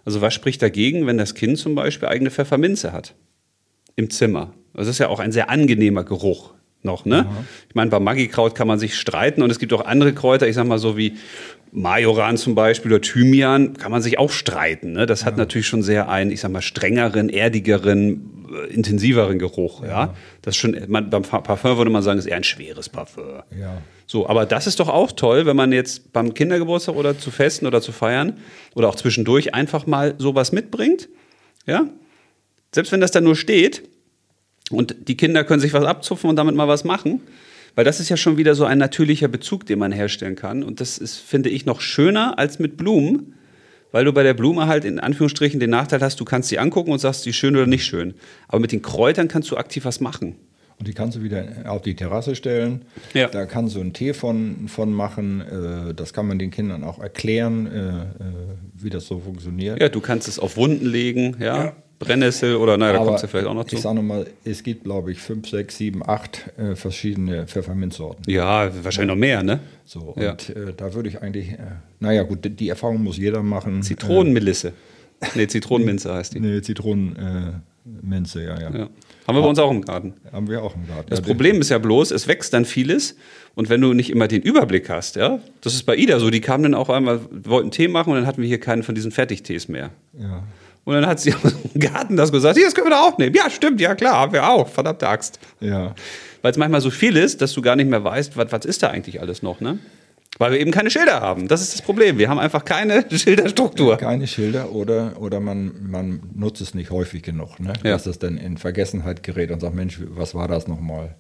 Also was spricht dagegen, wenn das Kind zum Beispiel eigene Pfefferminze hat im Zimmer? Das ist ja auch ein sehr angenehmer Geruch noch, ne? Ja. Ich meine, bei Maggi-Kraut kann man sich streiten und es gibt auch andere Kräuter, ich sag mal so wie Majoran zum Beispiel oder Thymian, kann man sich auch streiten, ne? Das hat natürlich schon sehr einen, ich sag mal, strengeren, erdigeren, intensiveren Geruch, ja? Das ist schon, beim Parfum würde man sagen, ist eher ein schweres Parfum. Ja. So, aber das ist doch auch toll, wenn man jetzt beim Kindergeburtstag oder zu Festen oder zu Feiern oder auch zwischendurch einfach mal sowas mitbringt, ja? Selbst wenn das dann nur steht und die Kinder können sich was abzupfen und damit mal was machen, weil das ist ja schon wieder so ein natürlicher Bezug, den man herstellen kann. Und das ist, finde ich, noch schöner als mit Blumen, weil du bei der Blume halt in Anführungsstrichen den Nachteil hast, du kannst sie angucken und sagst, die ist schön oder nicht schön. Aber mit den Kräutern kannst du aktiv was machen. Und die kannst du wieder auf die Terrasse stellen. Ja. Da kannst du einen Tee von machen. Das kann man den Kindern auch erklären, wie das so funktioniert. Ja, du kannst es auf Wunden legen, ja. Brennnessel oder naja, da kommt es ja vielleicht auch noch zu. Ich sage nochmal, es gibt, glaube ich, 5, 6, 7, 8 verschiedene Pfefferminzsorten. Ja, wahrscheinlich noch mehr, ne? So, und da würde ich eigentlich, naja gut, die Erfahrung muss jeder machen. Zitronenmelisse. Zitronenminze heißt die. Zitronenminze, ja. Haben wir bei uns auch im Garten. Haben wir auch im Garten. Das Problem ist ja bloß, es wächst dann vieles und wenn du nicht immer den Überblick hast, ja, das ist bei Ida so, die kamen dann auch einmal, wollten Tee machen und dann hatten wir hier keinen von diesen Fertigtees mehr. Ja. Und dann hat sie im Garten das gesagt, hier, das können wir da auch nehmen. Ja, stimmt, ja klar, haben wir auch, verdammte Axt. Ja. Weil es manchmal so viel ist, dass du gar nicht mehr weißt, was ist da eigentlich alles noch, ne? Weil wir eben keine Schilder haben. Das ist das Problem. Wir haben einfach keine Schilderstruktur. Keine Schilder oder man nutzt es nicht häufig genug, ne? Dass es dann in Vergessenheit gerät und sagt, Mensch, was war das nochmal?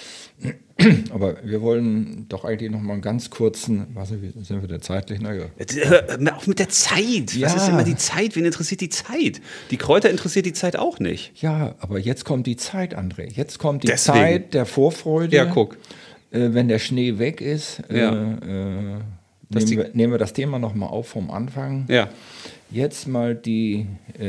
Aber wir wollen doch eigentlich noch mal einen ganz kurzen, sind wir da zeitlich? Naja. Hör auf mit der Zeit. Ja. Was ist immer die Zeit? Wen interessiert die Zeit? Die Kräuter interessiert die Zeit auch nicht. Ja, aber jetzt kommt die Zeit, André. Jetzt kommt die Zeit der Vorfreude. Ja, guck. Wenn der Schnee weg ist, nehmen wir das Thema noch mal auf vom Anfang. Ja. Jetzt mal die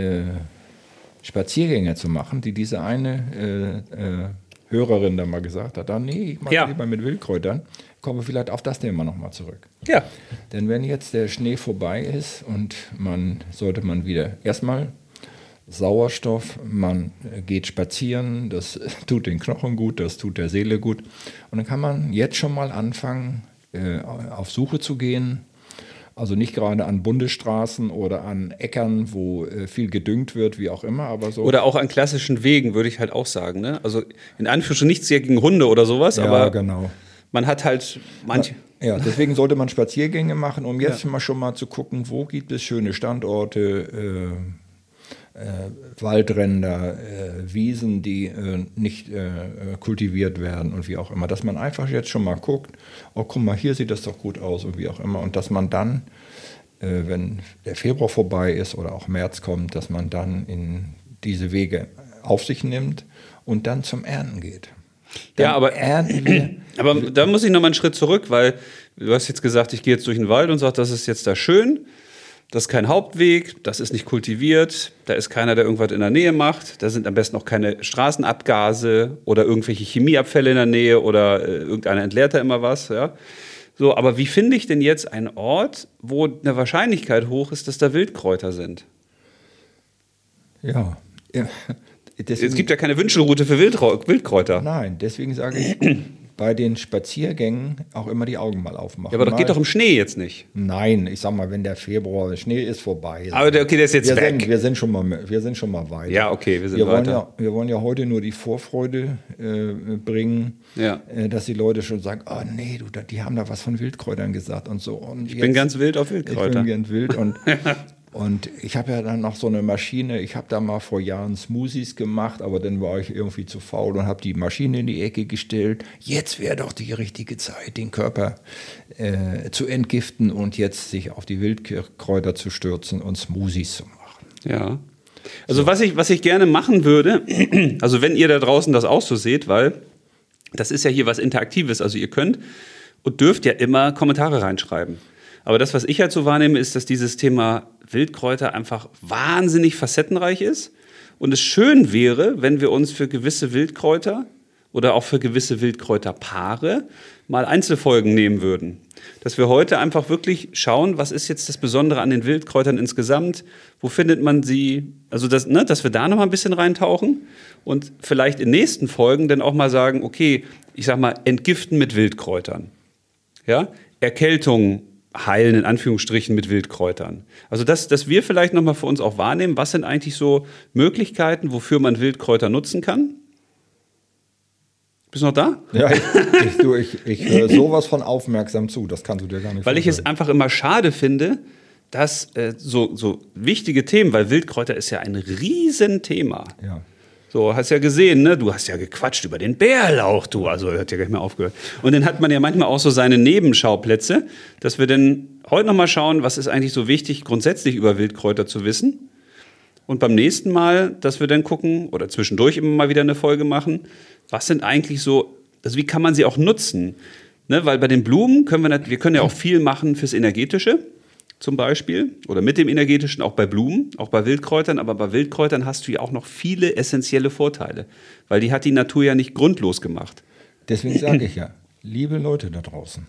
Spaziergänge zu machen, die diese eine Hörerin da mal gesagt hat, nee, ich mache lieber mit Wildkräutern, kommen wir vielleicht auf das Thema nochmal zurück. Ja. Denn wenn jetzt der Schnee vorbei ist und sollte man wieder erstmal Sauerstoff, man geht spazieren, das tut den Knochen gut, das tut der Seele gut. Und dann kann man jetzt schon mal anfangen, auf Suche zu gehen. Also nicht gerade an Bundesstraßen oder an Äckern, wo viel gedüngt wird, wie auch immer, aber so. Oder auch an klassischen Wegen, würde ich halt auch sagen. Ne? Also in Anführungsstrichen nichts hier gegen Hunde oder sowas, aber genau. Man hat halt manche. Ja, deswegen sollte man Spaziergänge machen, um jetzt schon mal zu gucken, wo gibt es schöne Standorte, Waldränder, Wiesen, die nicht kultiviert werden und wie auch immer. Dass man einfach jetzt schon mal guckt, oh guck mal, hier sieht das doch gut aus und wie auch immer. Und dass man dann, wenn der Februar vorbei ist oder auch März kommt, dass man dann in diese Wege auf sich nimmt und dann zum Ernten geht. Dann aber da muss ich noch mal einen Schritt zurück, weil du hast jetzt gesagt, ich gehe jetzt durch den Wald und sage, das ist jetzt da schön. Das ist kein Hauptweg, das ist nicht kultiviert, da ist keiner, der irgendwas in der Nähe macht, da sind am besten auch keine Straßenabgase oder irgendwelche Chemieabfälle in der Nähe oder irgendeiner entleert da immer was. Ja? So, aber wie finde ich denn jetzt einen Ort, wo eine Wahrscheinlichkeit hoch ist, dass da Wildkräuter sind? Ja. Deswegen, es gibt ja keine Wünschelroute für Wildkräuter. Nein, deswegen sage ich, bei den Spaziergängen auch immer die Augen mal aufmachen. Ja, aber das geht doch im Schnee jetzt nicht. Nein, ich sag mal, wenn der Schnee ist vorbei. Aber der ist jetzt weg. Wir sind schon mal weit. Ja, okay, wir sind weiter. Wir wollen ja heute nur die Vorfreude bringen, dass die Leute schon sagen, oh nee, die haben da was von Wildkräutern gesagt und so. Und ich bin ganz wild auf Wildkräuter. Ich bin ganz wild und ich habe ja dann noch so eine Maschine, ich habe da mal vor Jahren Smoothies gemacht, aber dann war ich irgendwie zu faul und habe die Maschine in die Ecke gestellt. Jetzt wäre doch die richtige Zeit, den Körper zu entgiften und jetzt sich auf die Wildkräuter zu stürzen und Smoothies zu machen. Ja, also was ich gerne machen würde, also wenn ihr da draußen das auch so seht, weil das ist ja hier was Interaktives, also ihr könnt und dürft ja immer Kommentare reinschreiben. Aber das, was ich halt so wahrnehme, ist, dass dieses Thema Wildkräuter einfach wahnsinnig facettenreich ist und es schön wäre, wenn wir uns für gewisse Wildkräuter oder auch für gewisse Wildkräuterpaare mal Einzelfolgen nehmen würden. Dass wir heute einfach wirklich schauen, was ist jetzt das Besondere an den Wildkräutern insgesamt, wo findet man sie, also dass wir da noch mal ein bisschen reintauchen und vielleicht in nächsten Folgen dann auch mal sagen, okay, ich sag mal, entgiften mit Wildkräutern. Ja? Erkältung heilen, in Anführungsstrichen, mit Wildkräutern. Also dass wir vielleicht noch mal für uns auch wahrnehmen, was sind eigentlich so Möglichkeiten, wofür man Wildkräuter nutzen kann. Bist du noch da? Ja, ich höre sowas von aufmerksam zu, das kannst du dir gar nicht Weil ich es einfach immer schade finde, dass so wichtige Themen, weil Wildkräuter ist ja ein Riesenthema. Ja. So, hast ja gesehen, ne? Du hast ja gequatscht über den Bärlauch, du. Also, hört ja gar nicht mehr aufgehört. Und dann hat man ja manchmal auch so seine Nebenschauplätze, dass wir dann heute noch mal schauen, was ist eigentlich so wichtig, grundsätzlich über Wildkräuter zu wissen. Und beim nächsten Mal, dass wir dann gucken oder zwischendurch immer mal wieder eine Folge machen, was sind eigentlich so, also wie kann man sie auch nutzen? Ne? Weil bei den Blumen können wir können ja auch viel machen fürs Energetische zum Beispiel oder mit dem Energetischen, auch bei Blumen, auch bei Wildkräutern. Aber bei Wildkräutern hast du ja auch noch viele essentielle Vorteile, weil die hat die Natur ja nicht grundlos gemacht. Deswegen sage ich ja, liebe Leute da draußen,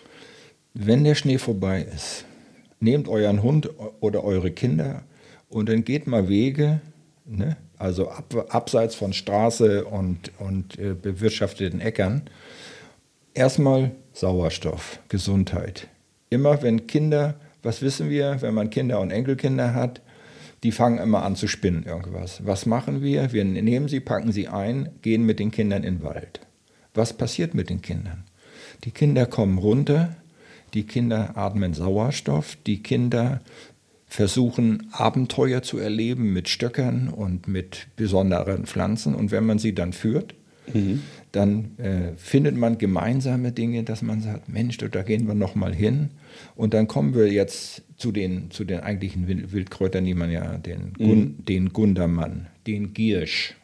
wenn der Schnee vorbei ist, nehmt euren Hund oder eure Kinder und dann geht mal Wege, ne? Also abseits von Straße und bewirtschafteten Äckern. Erstmal Sauerstoff, Gesundheit. Immer wenn Kinder, was wissen wir, wenn man Kinder und Enkelkinder hat, die fangen immer an zu spinnen irgendwas. Was machen wir? Wir nehmen sie, packen sie ein, gehen mit den Kindern in den Wald. Was passiert mit den Kindern? Die Kinder kommen runter, die Kinder atmen Sauerstoff, die Kinder versuchen Abenteuer zu erleben mit Stöckern und mit besonderen Pflanzen. Und wenn man sie dann führt, dann findet man gemeinsame Dinge, dass man sagt, Mensch, da gehen wir noch mal hin. Und dann kommen wir jetzt zu den eigentlichen Wildkräutern, die man ja, den Gundermann, den Giersch.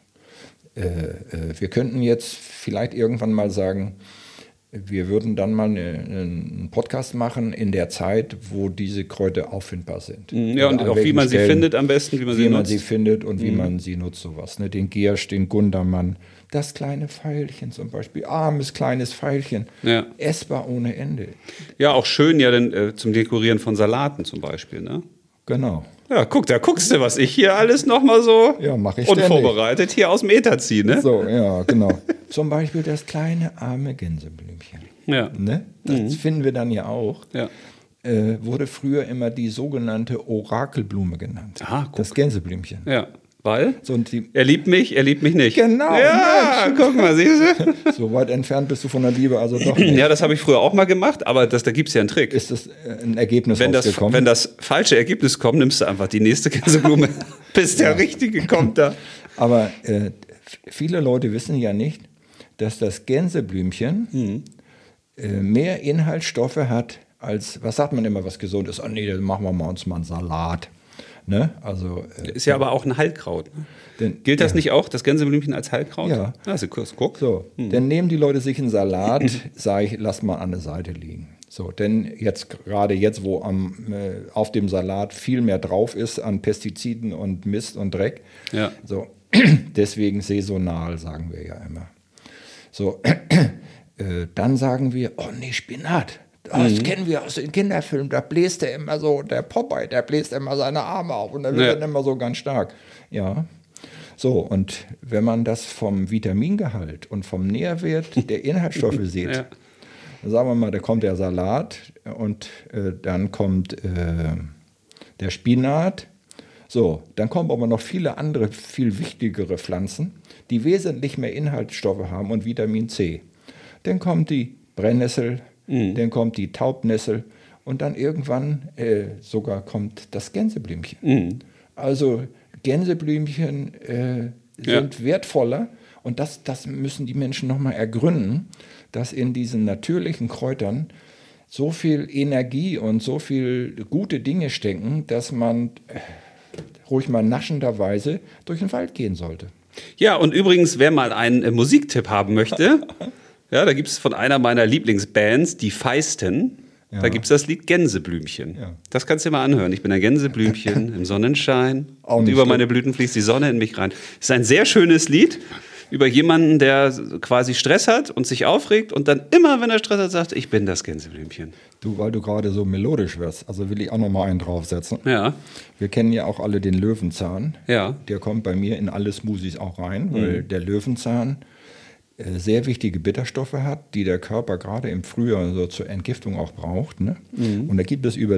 Wir könnten jetzt vielleicht irgendwann mal sagen, wir würden dann mal einen Podcast machen in der Zeit, wo diese Kräuter auffindbar sind. Ja, und auch wie man sie findet am besten, wie man sie findet und wie man sie nutzt, sowas. Ne? Den Giersch, den Gundermann, das kleine Veilchen zum Beispiel, armes kleines Veilchen, ja. Essbar ohne Ende. Ja, auch schön ja dann zum Dekorieren von Salaten zum Beispiel, ne? Genau. Ja, da guckst du, was ich hier alles nochmal so unvorbereitet hier aus dem Äther ziehe, ne? So, ja, genau. Zum Beispiel das kleine arme Gänseblümchen. Ja. Ne? Das finden wir dann ja auch. Ja. Wurde früher immer die sogenannte Orakelblume genannt. Ah, guck. Das Gänseblümchen. Ja. Weil? So, er liebt mich nicht. Genau. Ja, Mensch. Guck mal, siehst du? So weit entfernt bist du von der Liebe, also doch nicht. Ja, das habe ich früher auch mal gemacht, aber da gibt es ja einen Trick. Ist das ein Ergebnis rausgekommen? Wenn das falsche Ergebnis kommt, nimmst du einfach die nächste Gänseblume, bis der richtige kommt da. Aber viele Leute wissen ja nicht, dass das Gänseblümchen mehr Inhaltsstoffe hat als, was sagt man immer, was gesund ist? Oh nee, dann machen wir uns mal einen Salat. Ne? Also, ist ja aber auch ein Heilkraut. Ne? Gilt das nicht auch, das Gänseblümchen als Heilkraut? Ja. Also guck. So, dann nehmen die Leute sich einen Salat, sage ich, lass mal an der Seite liegen. So, denn gerade jetzt, wo auf dem Salat viel mehr drauf ist an Pestiziden und Mist und Dreck, ja. So, deswegen saisonal, sagen wir ja immer. So, dann sagen wir, oh nee, Spinat. Das kennen wir aus den Kinderfilmen, da bläst er immer so, der Popeye, der bläst immer seine Arme auf und dann wird er immer so ganz stark. Ja, so, und wenn man das vom Vitamingehalt und vom Nährwert der Inhaltsstoffe sieht, ja. Sagen wir mal, da kommt der Salat und dann kommt der Spinat. So, dann kommen aber noch viele andere, viel wichtigere Pflanzen, die wesentlich mehr Inhaltsstoffe haben und Vitamin C. Dann kommt die Brennnessel, dann kommt die Taubnessel und dann irgendwann sogar kommt das Gänseblümchen. Also Gänseblümchen sind wertvoller und das müssen die Menschen nochmal ergründen, dass in diesen natürlichen Kräutern so viel Energie und so viel gute Dinge stecken, dass man ruhig mal naschenderweise durch den Wald gehen sollte. Ja, und übrigens, wer mal einen Musiktipp haben möchte, ja, da gibt es von einer meiner Lieblingsbands, die Feisten, da gibt es das Lied Gänseblümchen. Ja. Das kannst du dir mal anhören. Ich bin ein Gänseblümchen im Sonnenschein und über meine Blüten fließt die Sonne in mich rein. Das ist ein sehr schönes Lied. über jemanden, der quasi Stress hat und sich aufregt und dann immer, wenn er Stress hat, sagt, ich bin das Gänseblümchen. Du, weil du gerade so melodisch wirst, also will ich auch noch mal einen draufsetzen. Ja. Wir kennen ja auch alle den Löwenzahn. Ja. Der kommt bei mir in alle Smoothies auch rein, weil der Löwenzahn sehr wichtige Bitterstoffe hat, die der Körper gerade im Frühjahr so zur Entgiftung auch braucht. Ne? Und da gibt es über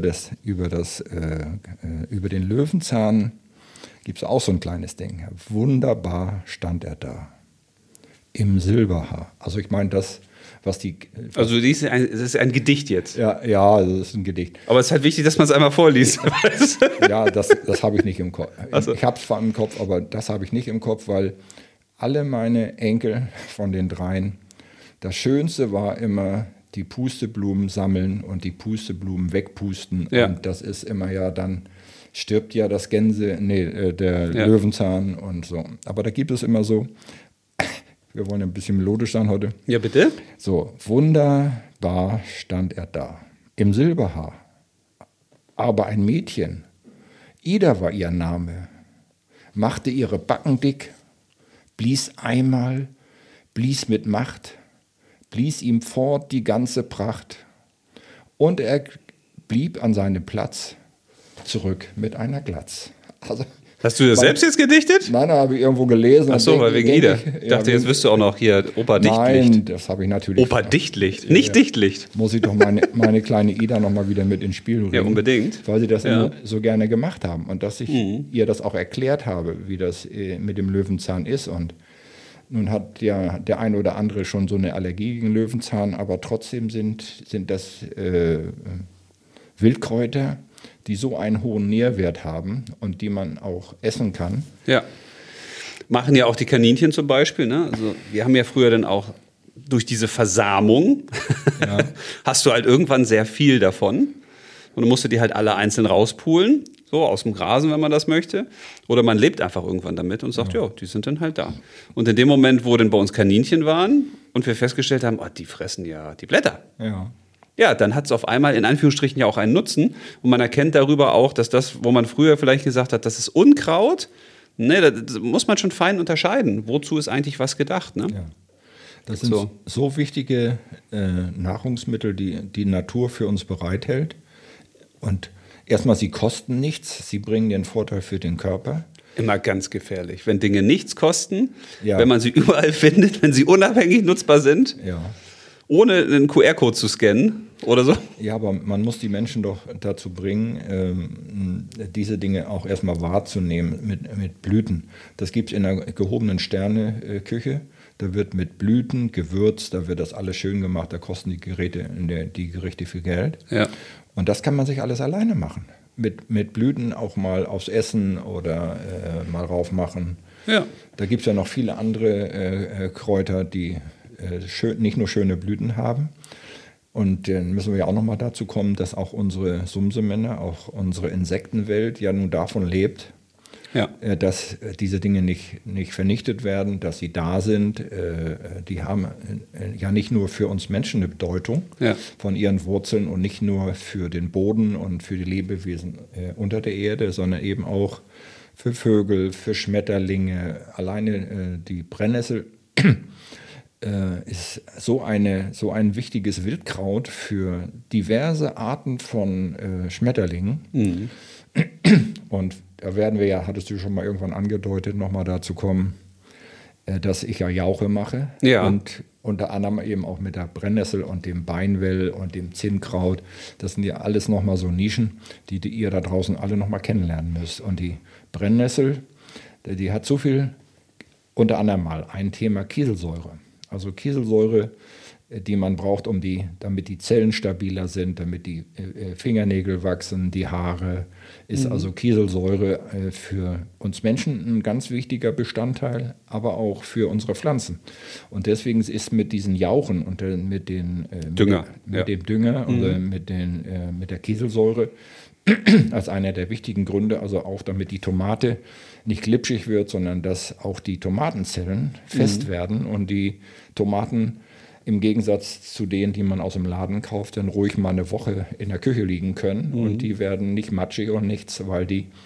den Löwenzahn gibt es auch so ein kleines Ding. Wunderbar stand er da. Im Silberhaar. Also ich meine, das, was die... Also das ist ein Gedicht jetzt. Ja, das ist ein Gedicht. Aber es ist halt wichtig, dass man es einmal vorliest. Ja, das habe ich nicht im Kopf. So. Ich habe es zwar im Kopf, aber das habe ich nicht im Kopf, weil alle meine Enkel von den dreien, das Schönste war immer die Pusteblumen sammeln und die Pusteblumen wegpusten. Ja. Und das ist immer ja dann... stirbt ja das der Löwenzahn und so. Aber da gibt es immer so, wir wollen ein bisschen melodisch sein heute. Ja, bitte. So, wunderbar stand er da, im Silberhaar. Aber ein Mädchen, Ida war ihr Name, machte ihre Backen dick, blies einmal, blies mit Macht, blies ihm fort die ganze Pracht. Und er blieb an seinem Platz, zurück mit einer Glatz. Also, hast du das selbst jetzt gedichtet? Nein, habe ich irgendwo gelesen. Ach so, weil wegen Ida. Ich dachte, jetzt wirst du auch noch hier Opa Dichtlicht. Nein, das habe ich natürlich. Opa Dichtlicht, nicht Dichtlicht. Muss ich doch meine kleine Ida noch mal wieder mit ins Spiel bringen. Ja, unbedingt. Weil sie das immer so gerne gemacht haben. Und dass ich ihr das auch erklärt habe, wie das mit dem Löwenzahn ist. Und nun hat ja der ein oder andere schon so eine Allergie gegen Löwenzahn, aber trotzdem sind das Wildkräuter, die so einen hohen Nährwert haben und die man auch essen kann. Ja. Machen ja auch die Kaninchen zum Beispiel. Ne? Also wir haben ja früher dann auch durch diese Versamung, hast du halt irgendwann sehr viel davon. Und du musst die halt alle einzeln rauspulen, so aus dem Grasen, wenn man das möchte. Oder man lebt einfach irgendwann damit und sagt, ja, die sind dann halt da. Und in dem Moment, wo dann bei uns Kaninchen waren und wir festgestellt haben, oh, die fressen ja die Blätter. Ja, dann hat es auf einmal in Anführungsstrichen ja auch einen Nutzen. Und man erkennt darüber auch, dass das, wo man früher vielleicht gesagt hat, das ist Unkraut, ne, das muss man schon fein unterscheiden. Wozu ist eigentlich was gedacht? Ne? Ja. Das sind so wichtige Nahrungsmittel, die die Natur für uns bereithält. Und erstmal, sie kosten nichts, sie bringen den Vorteil für den Körper. Immer ganz gefährlich. Wenn Dinge nichts kosten, wenn man sie überall findet, wenn sie unabhängig nutzbar sind. Ja. Ohne einen QR-Code zu scannen oder so? Ja, aber man muss die Menschen doch dazu bringen, diese Dinge auch erstmal wahrzunehmen mit Blüten. Das gibt es in der gehobenen Sterneküche. Da wird mit Blüten gewürzt, da wird das alles schön gemacht, da kosten die Gerichte viel Geld. Ja. Und das kann man sich alles alleine machen. Mit Blüten auch mal aufs Essen oder mal raufmachen. Ja. Da gibt es ja noch viele andere Kräuter, die nicht nur schöne Blüten haben. Und dann müssen wir ja auch noch mal dazu kommen, dass auch unsere Sumsemänner, auch unsere Insektenwelt ja nun davon lebt, dass diese Dinge nicht vernichtet werden, dass sie da sind. Die haben ja nicht nur für uns Menschen eine Bedeutung von ihren Wurzeln und nicht nur für den Boden und für die Lebewesen unter der Erde, sondern eben auch für Vögel, für Schmetterlinge. Alleine die Brennnessel ist so ein wichtiges Wildkraut für diverse Arten von Schmetterlingen. Mhm. Und da werden wir ja, hattest du schon mal irgendwann angedeutet, nochmal dazu kommen, dass ich ja Jauche mache. Ja. Und unter anderem eben auch mit der Brennnessel und dem Beinwell und dem Zinnkraut. Das sind ja alles nochmal so Nischen, die ihr da draußen alle nochmal kennenlernen müsst. Und die Brennnessel, die hat so viel, unter anderem mal ein Thema Kieselsäure. Also Kieselsäure, die man braucht, damit die Zellen stabiler sind, damit die Fingernägel wachsen, die Haare, ist also Kieselsäure für uns Menschen ein ganz wichtiger Bestandteil, aber auch für unsere Pflanzen. Und deswegen ist mit diesen Jauchen und mit dem Dünger oder mit der Kieselsäure als einer der wichtigen Gründe, also auch damit die Tomate nicht glitschig wird, sondern dass auch die Tomatenzellen fest werden und die Tomaten im Gegensatz zu denen, die man aus dem Laden kauft, dann ruhig mal eine Woche in der Küche liegen können und die werden nicht matschig und nichts, weil die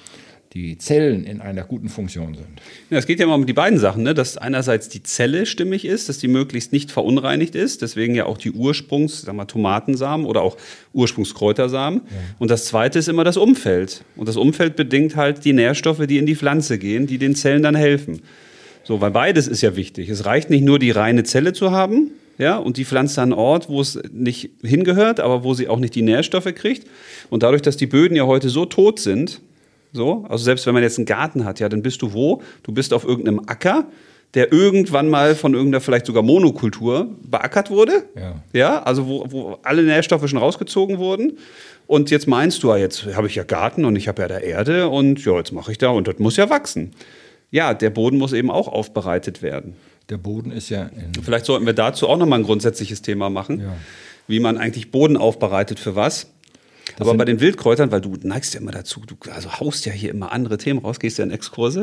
die Zellen in einer guten Funktion sind. Ja, es geht ja immer um die beiden Sachen, ne? Dass einerseits die Zelle stimmig ist, dass die möglichst nicht verunreinigt ist, deswegen ja auch die Tomatensamen oder auch Ursprungskräutersamen. Ja. Und das Zweite ist immer das Umfeld. Und das Umfeld bedingt halt die Nährstoffe, die in die Pflanze gehen, die den Zellen dann helfen. So, weil beides ist ja wichtig. Es reicht nicht nur, die reine Zelle zu haben, ja, und die Pflanze an einen Ort, wo es nicht hingehört, aber wo sie auch nicht die Nährstoffe kriegt. Und dadurch, dass die Böden ja heute so tot sind, so, also selbst wenn man jetzt einen Garten hat, ja, dann bist du wo? Du bist auf irgendeinem Acker, der irgendwann mal von irgendeiner vielleicht sogar Monokultur beackert wurde. Ja, also wo alle Nährstoffe schon rausgezogen wurden. Und jetzt meinst du, jetzt habe ich ja Garten und ich habe ja da Erde und ja, jetzt mache ich da und das muss ja wachsen. Ja, der Boden muss eben auch aufbereitet werden. Der Boden ist ja... Vielleicht sollten wir dazu auch nochmal ein grundsätzliches Thema machen, wie man eigentlich Boden aufbereitet für was. Aber bei den Wildkräutern, weil du neigst ja immer dazu, du haust ja hier immer andere Themen raus, gehst ja in Exkurse.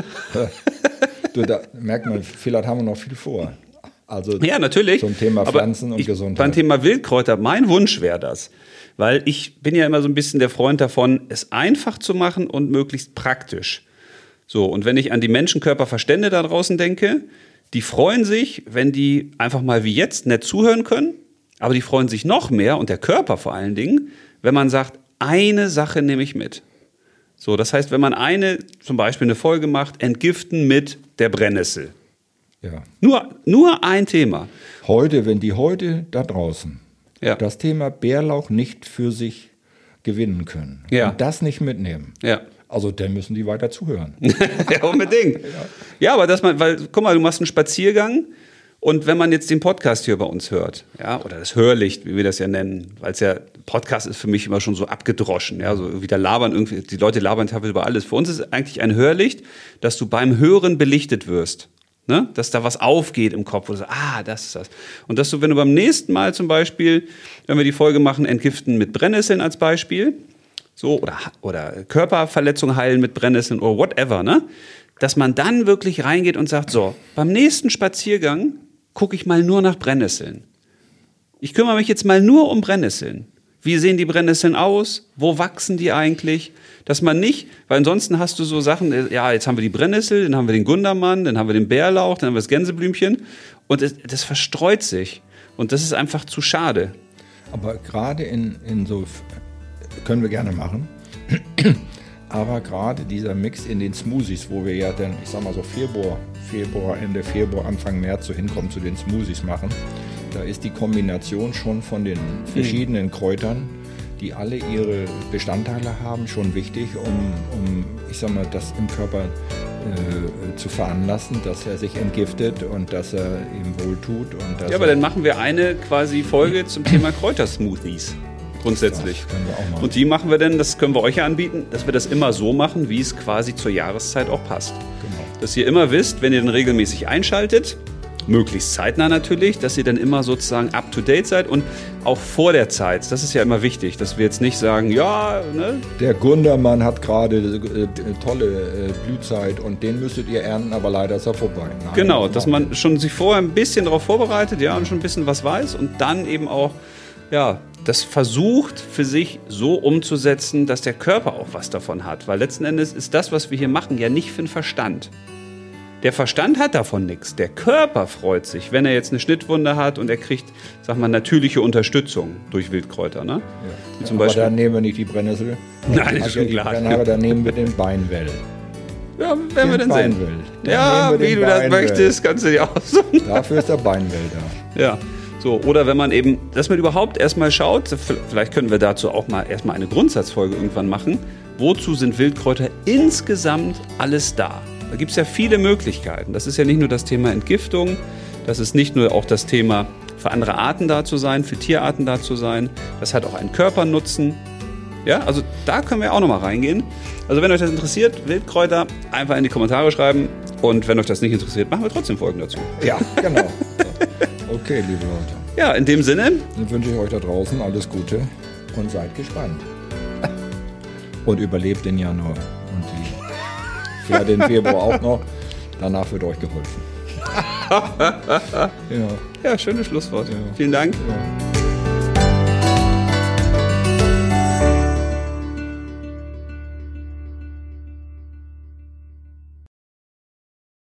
Da merkt man, vielleicht haben wir noch viel vor. Also ja, natürlich. Zum Thema Pflanzen und Gesundheit. Beim Thema Wildkräuter, mein Wunsch wäre das. Weil ich bin ja immer so ein bisschen der Freund davon, es einfach zu machen und möglichst praktisch. So, und wenn ich an die Menschenkörperverstände da draußen denke, die freuen sich, wenn die einfach mal wie jetzt nett zuhören können, aber die freuen sich noch mehr, und der Körper vor allen Dingen, wenn man sagt, eine Sache nehme ich mit. So, das heißt, wenn man zum Beispiel eine Folge macht, entgiften mit der Brennnessel. Ja. Nur ein Thema. Wenn die heute da draußen das Thema Bärlauch nicht für sich gewinnen können und das nicht mitnehmen, also dann müssen die weiter zuhören. Ja, unbedingt. Ja, aber guck mal, du machst einen Spaziergang. Und wenn man jetzt den Podcast hier bei uns hört, ja, oder das Hörlicht, wie wir das ja nennen, weil es ja, Podcast ist für mich immer schon so abgedroschen, ja, so wieder labern irgendwie, die Leute labern teilweise über alles. Für uns ist es eigentlich ein Hörlicht, dass du beim Hören belichtet wirst, ne, dass da was aufgeht im Kopf, wo du sagst, das ist das. Und dass du, wenn du beim nächsten Mal zum Beispiel, wenn wir die Folge machen, entgiften mit Brennnesseln als Beispiel, so, oder Körperverletzungen heilen mit Brennnesseln oder whatever, ne, dass man dann wirklich reingeht und sagt, so, beim nächsten Spaziergang gucke ich mal nur nach Brennnesseln. Ich kümmere mich jetzt mal nur um Brennnesseln. Wie sehen die Brennnesseln aus? Wo wachsen die eigentlich? Dass man nicht, weil ansonsten hast du so Sachen, ja, jetzt haben wir die Brennnessel, dann haben wir den Gundermann, dann haben wir den Bärlauch, dann haben wir das Gänseblümchen und das verstreut sich und das ist einfach zu schade. Aber gerade in so, können wir gerne machen, aber gerade dieser Mix in den Smoothies, wo wir ja dann, ich sag mal so Ende Februar, Anfang März so hinkommen zu den Smoothies machen, da ist die Kombination schon von den verschiedenen Kräutern, die alle ihre Bestandteile haben, schon wichtig, um ich sag mal, das im Körper zu veranlassen, dass er sich entgiftet und dass er ihm wohltut. Aber dann machen wir eine quasi Folge zum Thema Kräutersmoothies. Grundsätzlich. Das können wir auch machen. Und die machen wir dann, das können wir euch ja anbieten, dass wir das immer so machen, wie es quasi zur Jahreszeit auch passt. Genau. Dass ihr immer wisst, wenn ihr dann regelmäßig einschaltet, möglichst zeitnah natürlich, dass ihr dann immer sozusagen up-to-date seid und auch vor der Zeit. Das ist ja immer wichtig, dass wir jetzt nicht sagen, ja, ne? Der Gundermann hat gerade tolle Blühzeit und den müsstet ihr ernten, aber leider ist er vorbei. Nein, genau, dass man schon sich vorher ein bisschen darauf vorbereitet, ja, und schon ein bisschen was weiß und dann eben auch, ja, das versucht für sich so umzusetzen, dass der Körper auch was davon hat. Weil letzten Endes ist das, was wir hier machen, ja nicht für den Verstand. Der Verstand hat davon nichts. Der Körper freut sich, wenn er jetzt eine Schnittwunde hat und er kriegt, sag mal, natürliche Unterstützung durch Wildkräuter. Ne? Ja. Wie zum Beispiel, aber dann nehmen wir nicht die Brennnessel. Nein, das ist schon klar. Dann nehmen wir den Beinwell. Ja, werden wir dann sehen. Ja, wie du das möchtest, kannst du dir aussuchen. Dafür ist der Beinwell da. Ja. So, oder wenn man eben, dass man überhaupt erstmal schaut, vielleicht können wir dazu auch mal erstmal eine Grundsatzfolge irgendwann machen, wozu sind Wildkräuter insgesamt alles da? Da gibt es ja viele Möglichkeiten. Das ist ja nicht nur das Thema Entgiftung, das ist nicht nur auch das Thema, für andere Arten da zu sein, für Tierarten da zu sein. Das hat auch einen Körpernutzen. Ja, also da können wir auch nochmal reingehen. Also wenn euch das interessiert, Wildkräuter, einfach in die Kommentare schreiben. Und wenn euch das nicht interessiert, machen wir trotzdem Folgen dazu. Ja, genau. Okay, liebe Leute. Ja, in dem Sinne. Dann wünsche ich euch da draußen alles Gute und seid gespannt. Und überlebt den Januar und vielleicht den Februar auch noch. Danach wird euch geholfen. Ja, schönes Schlusswort. Ja. Vielen Dank. Ja.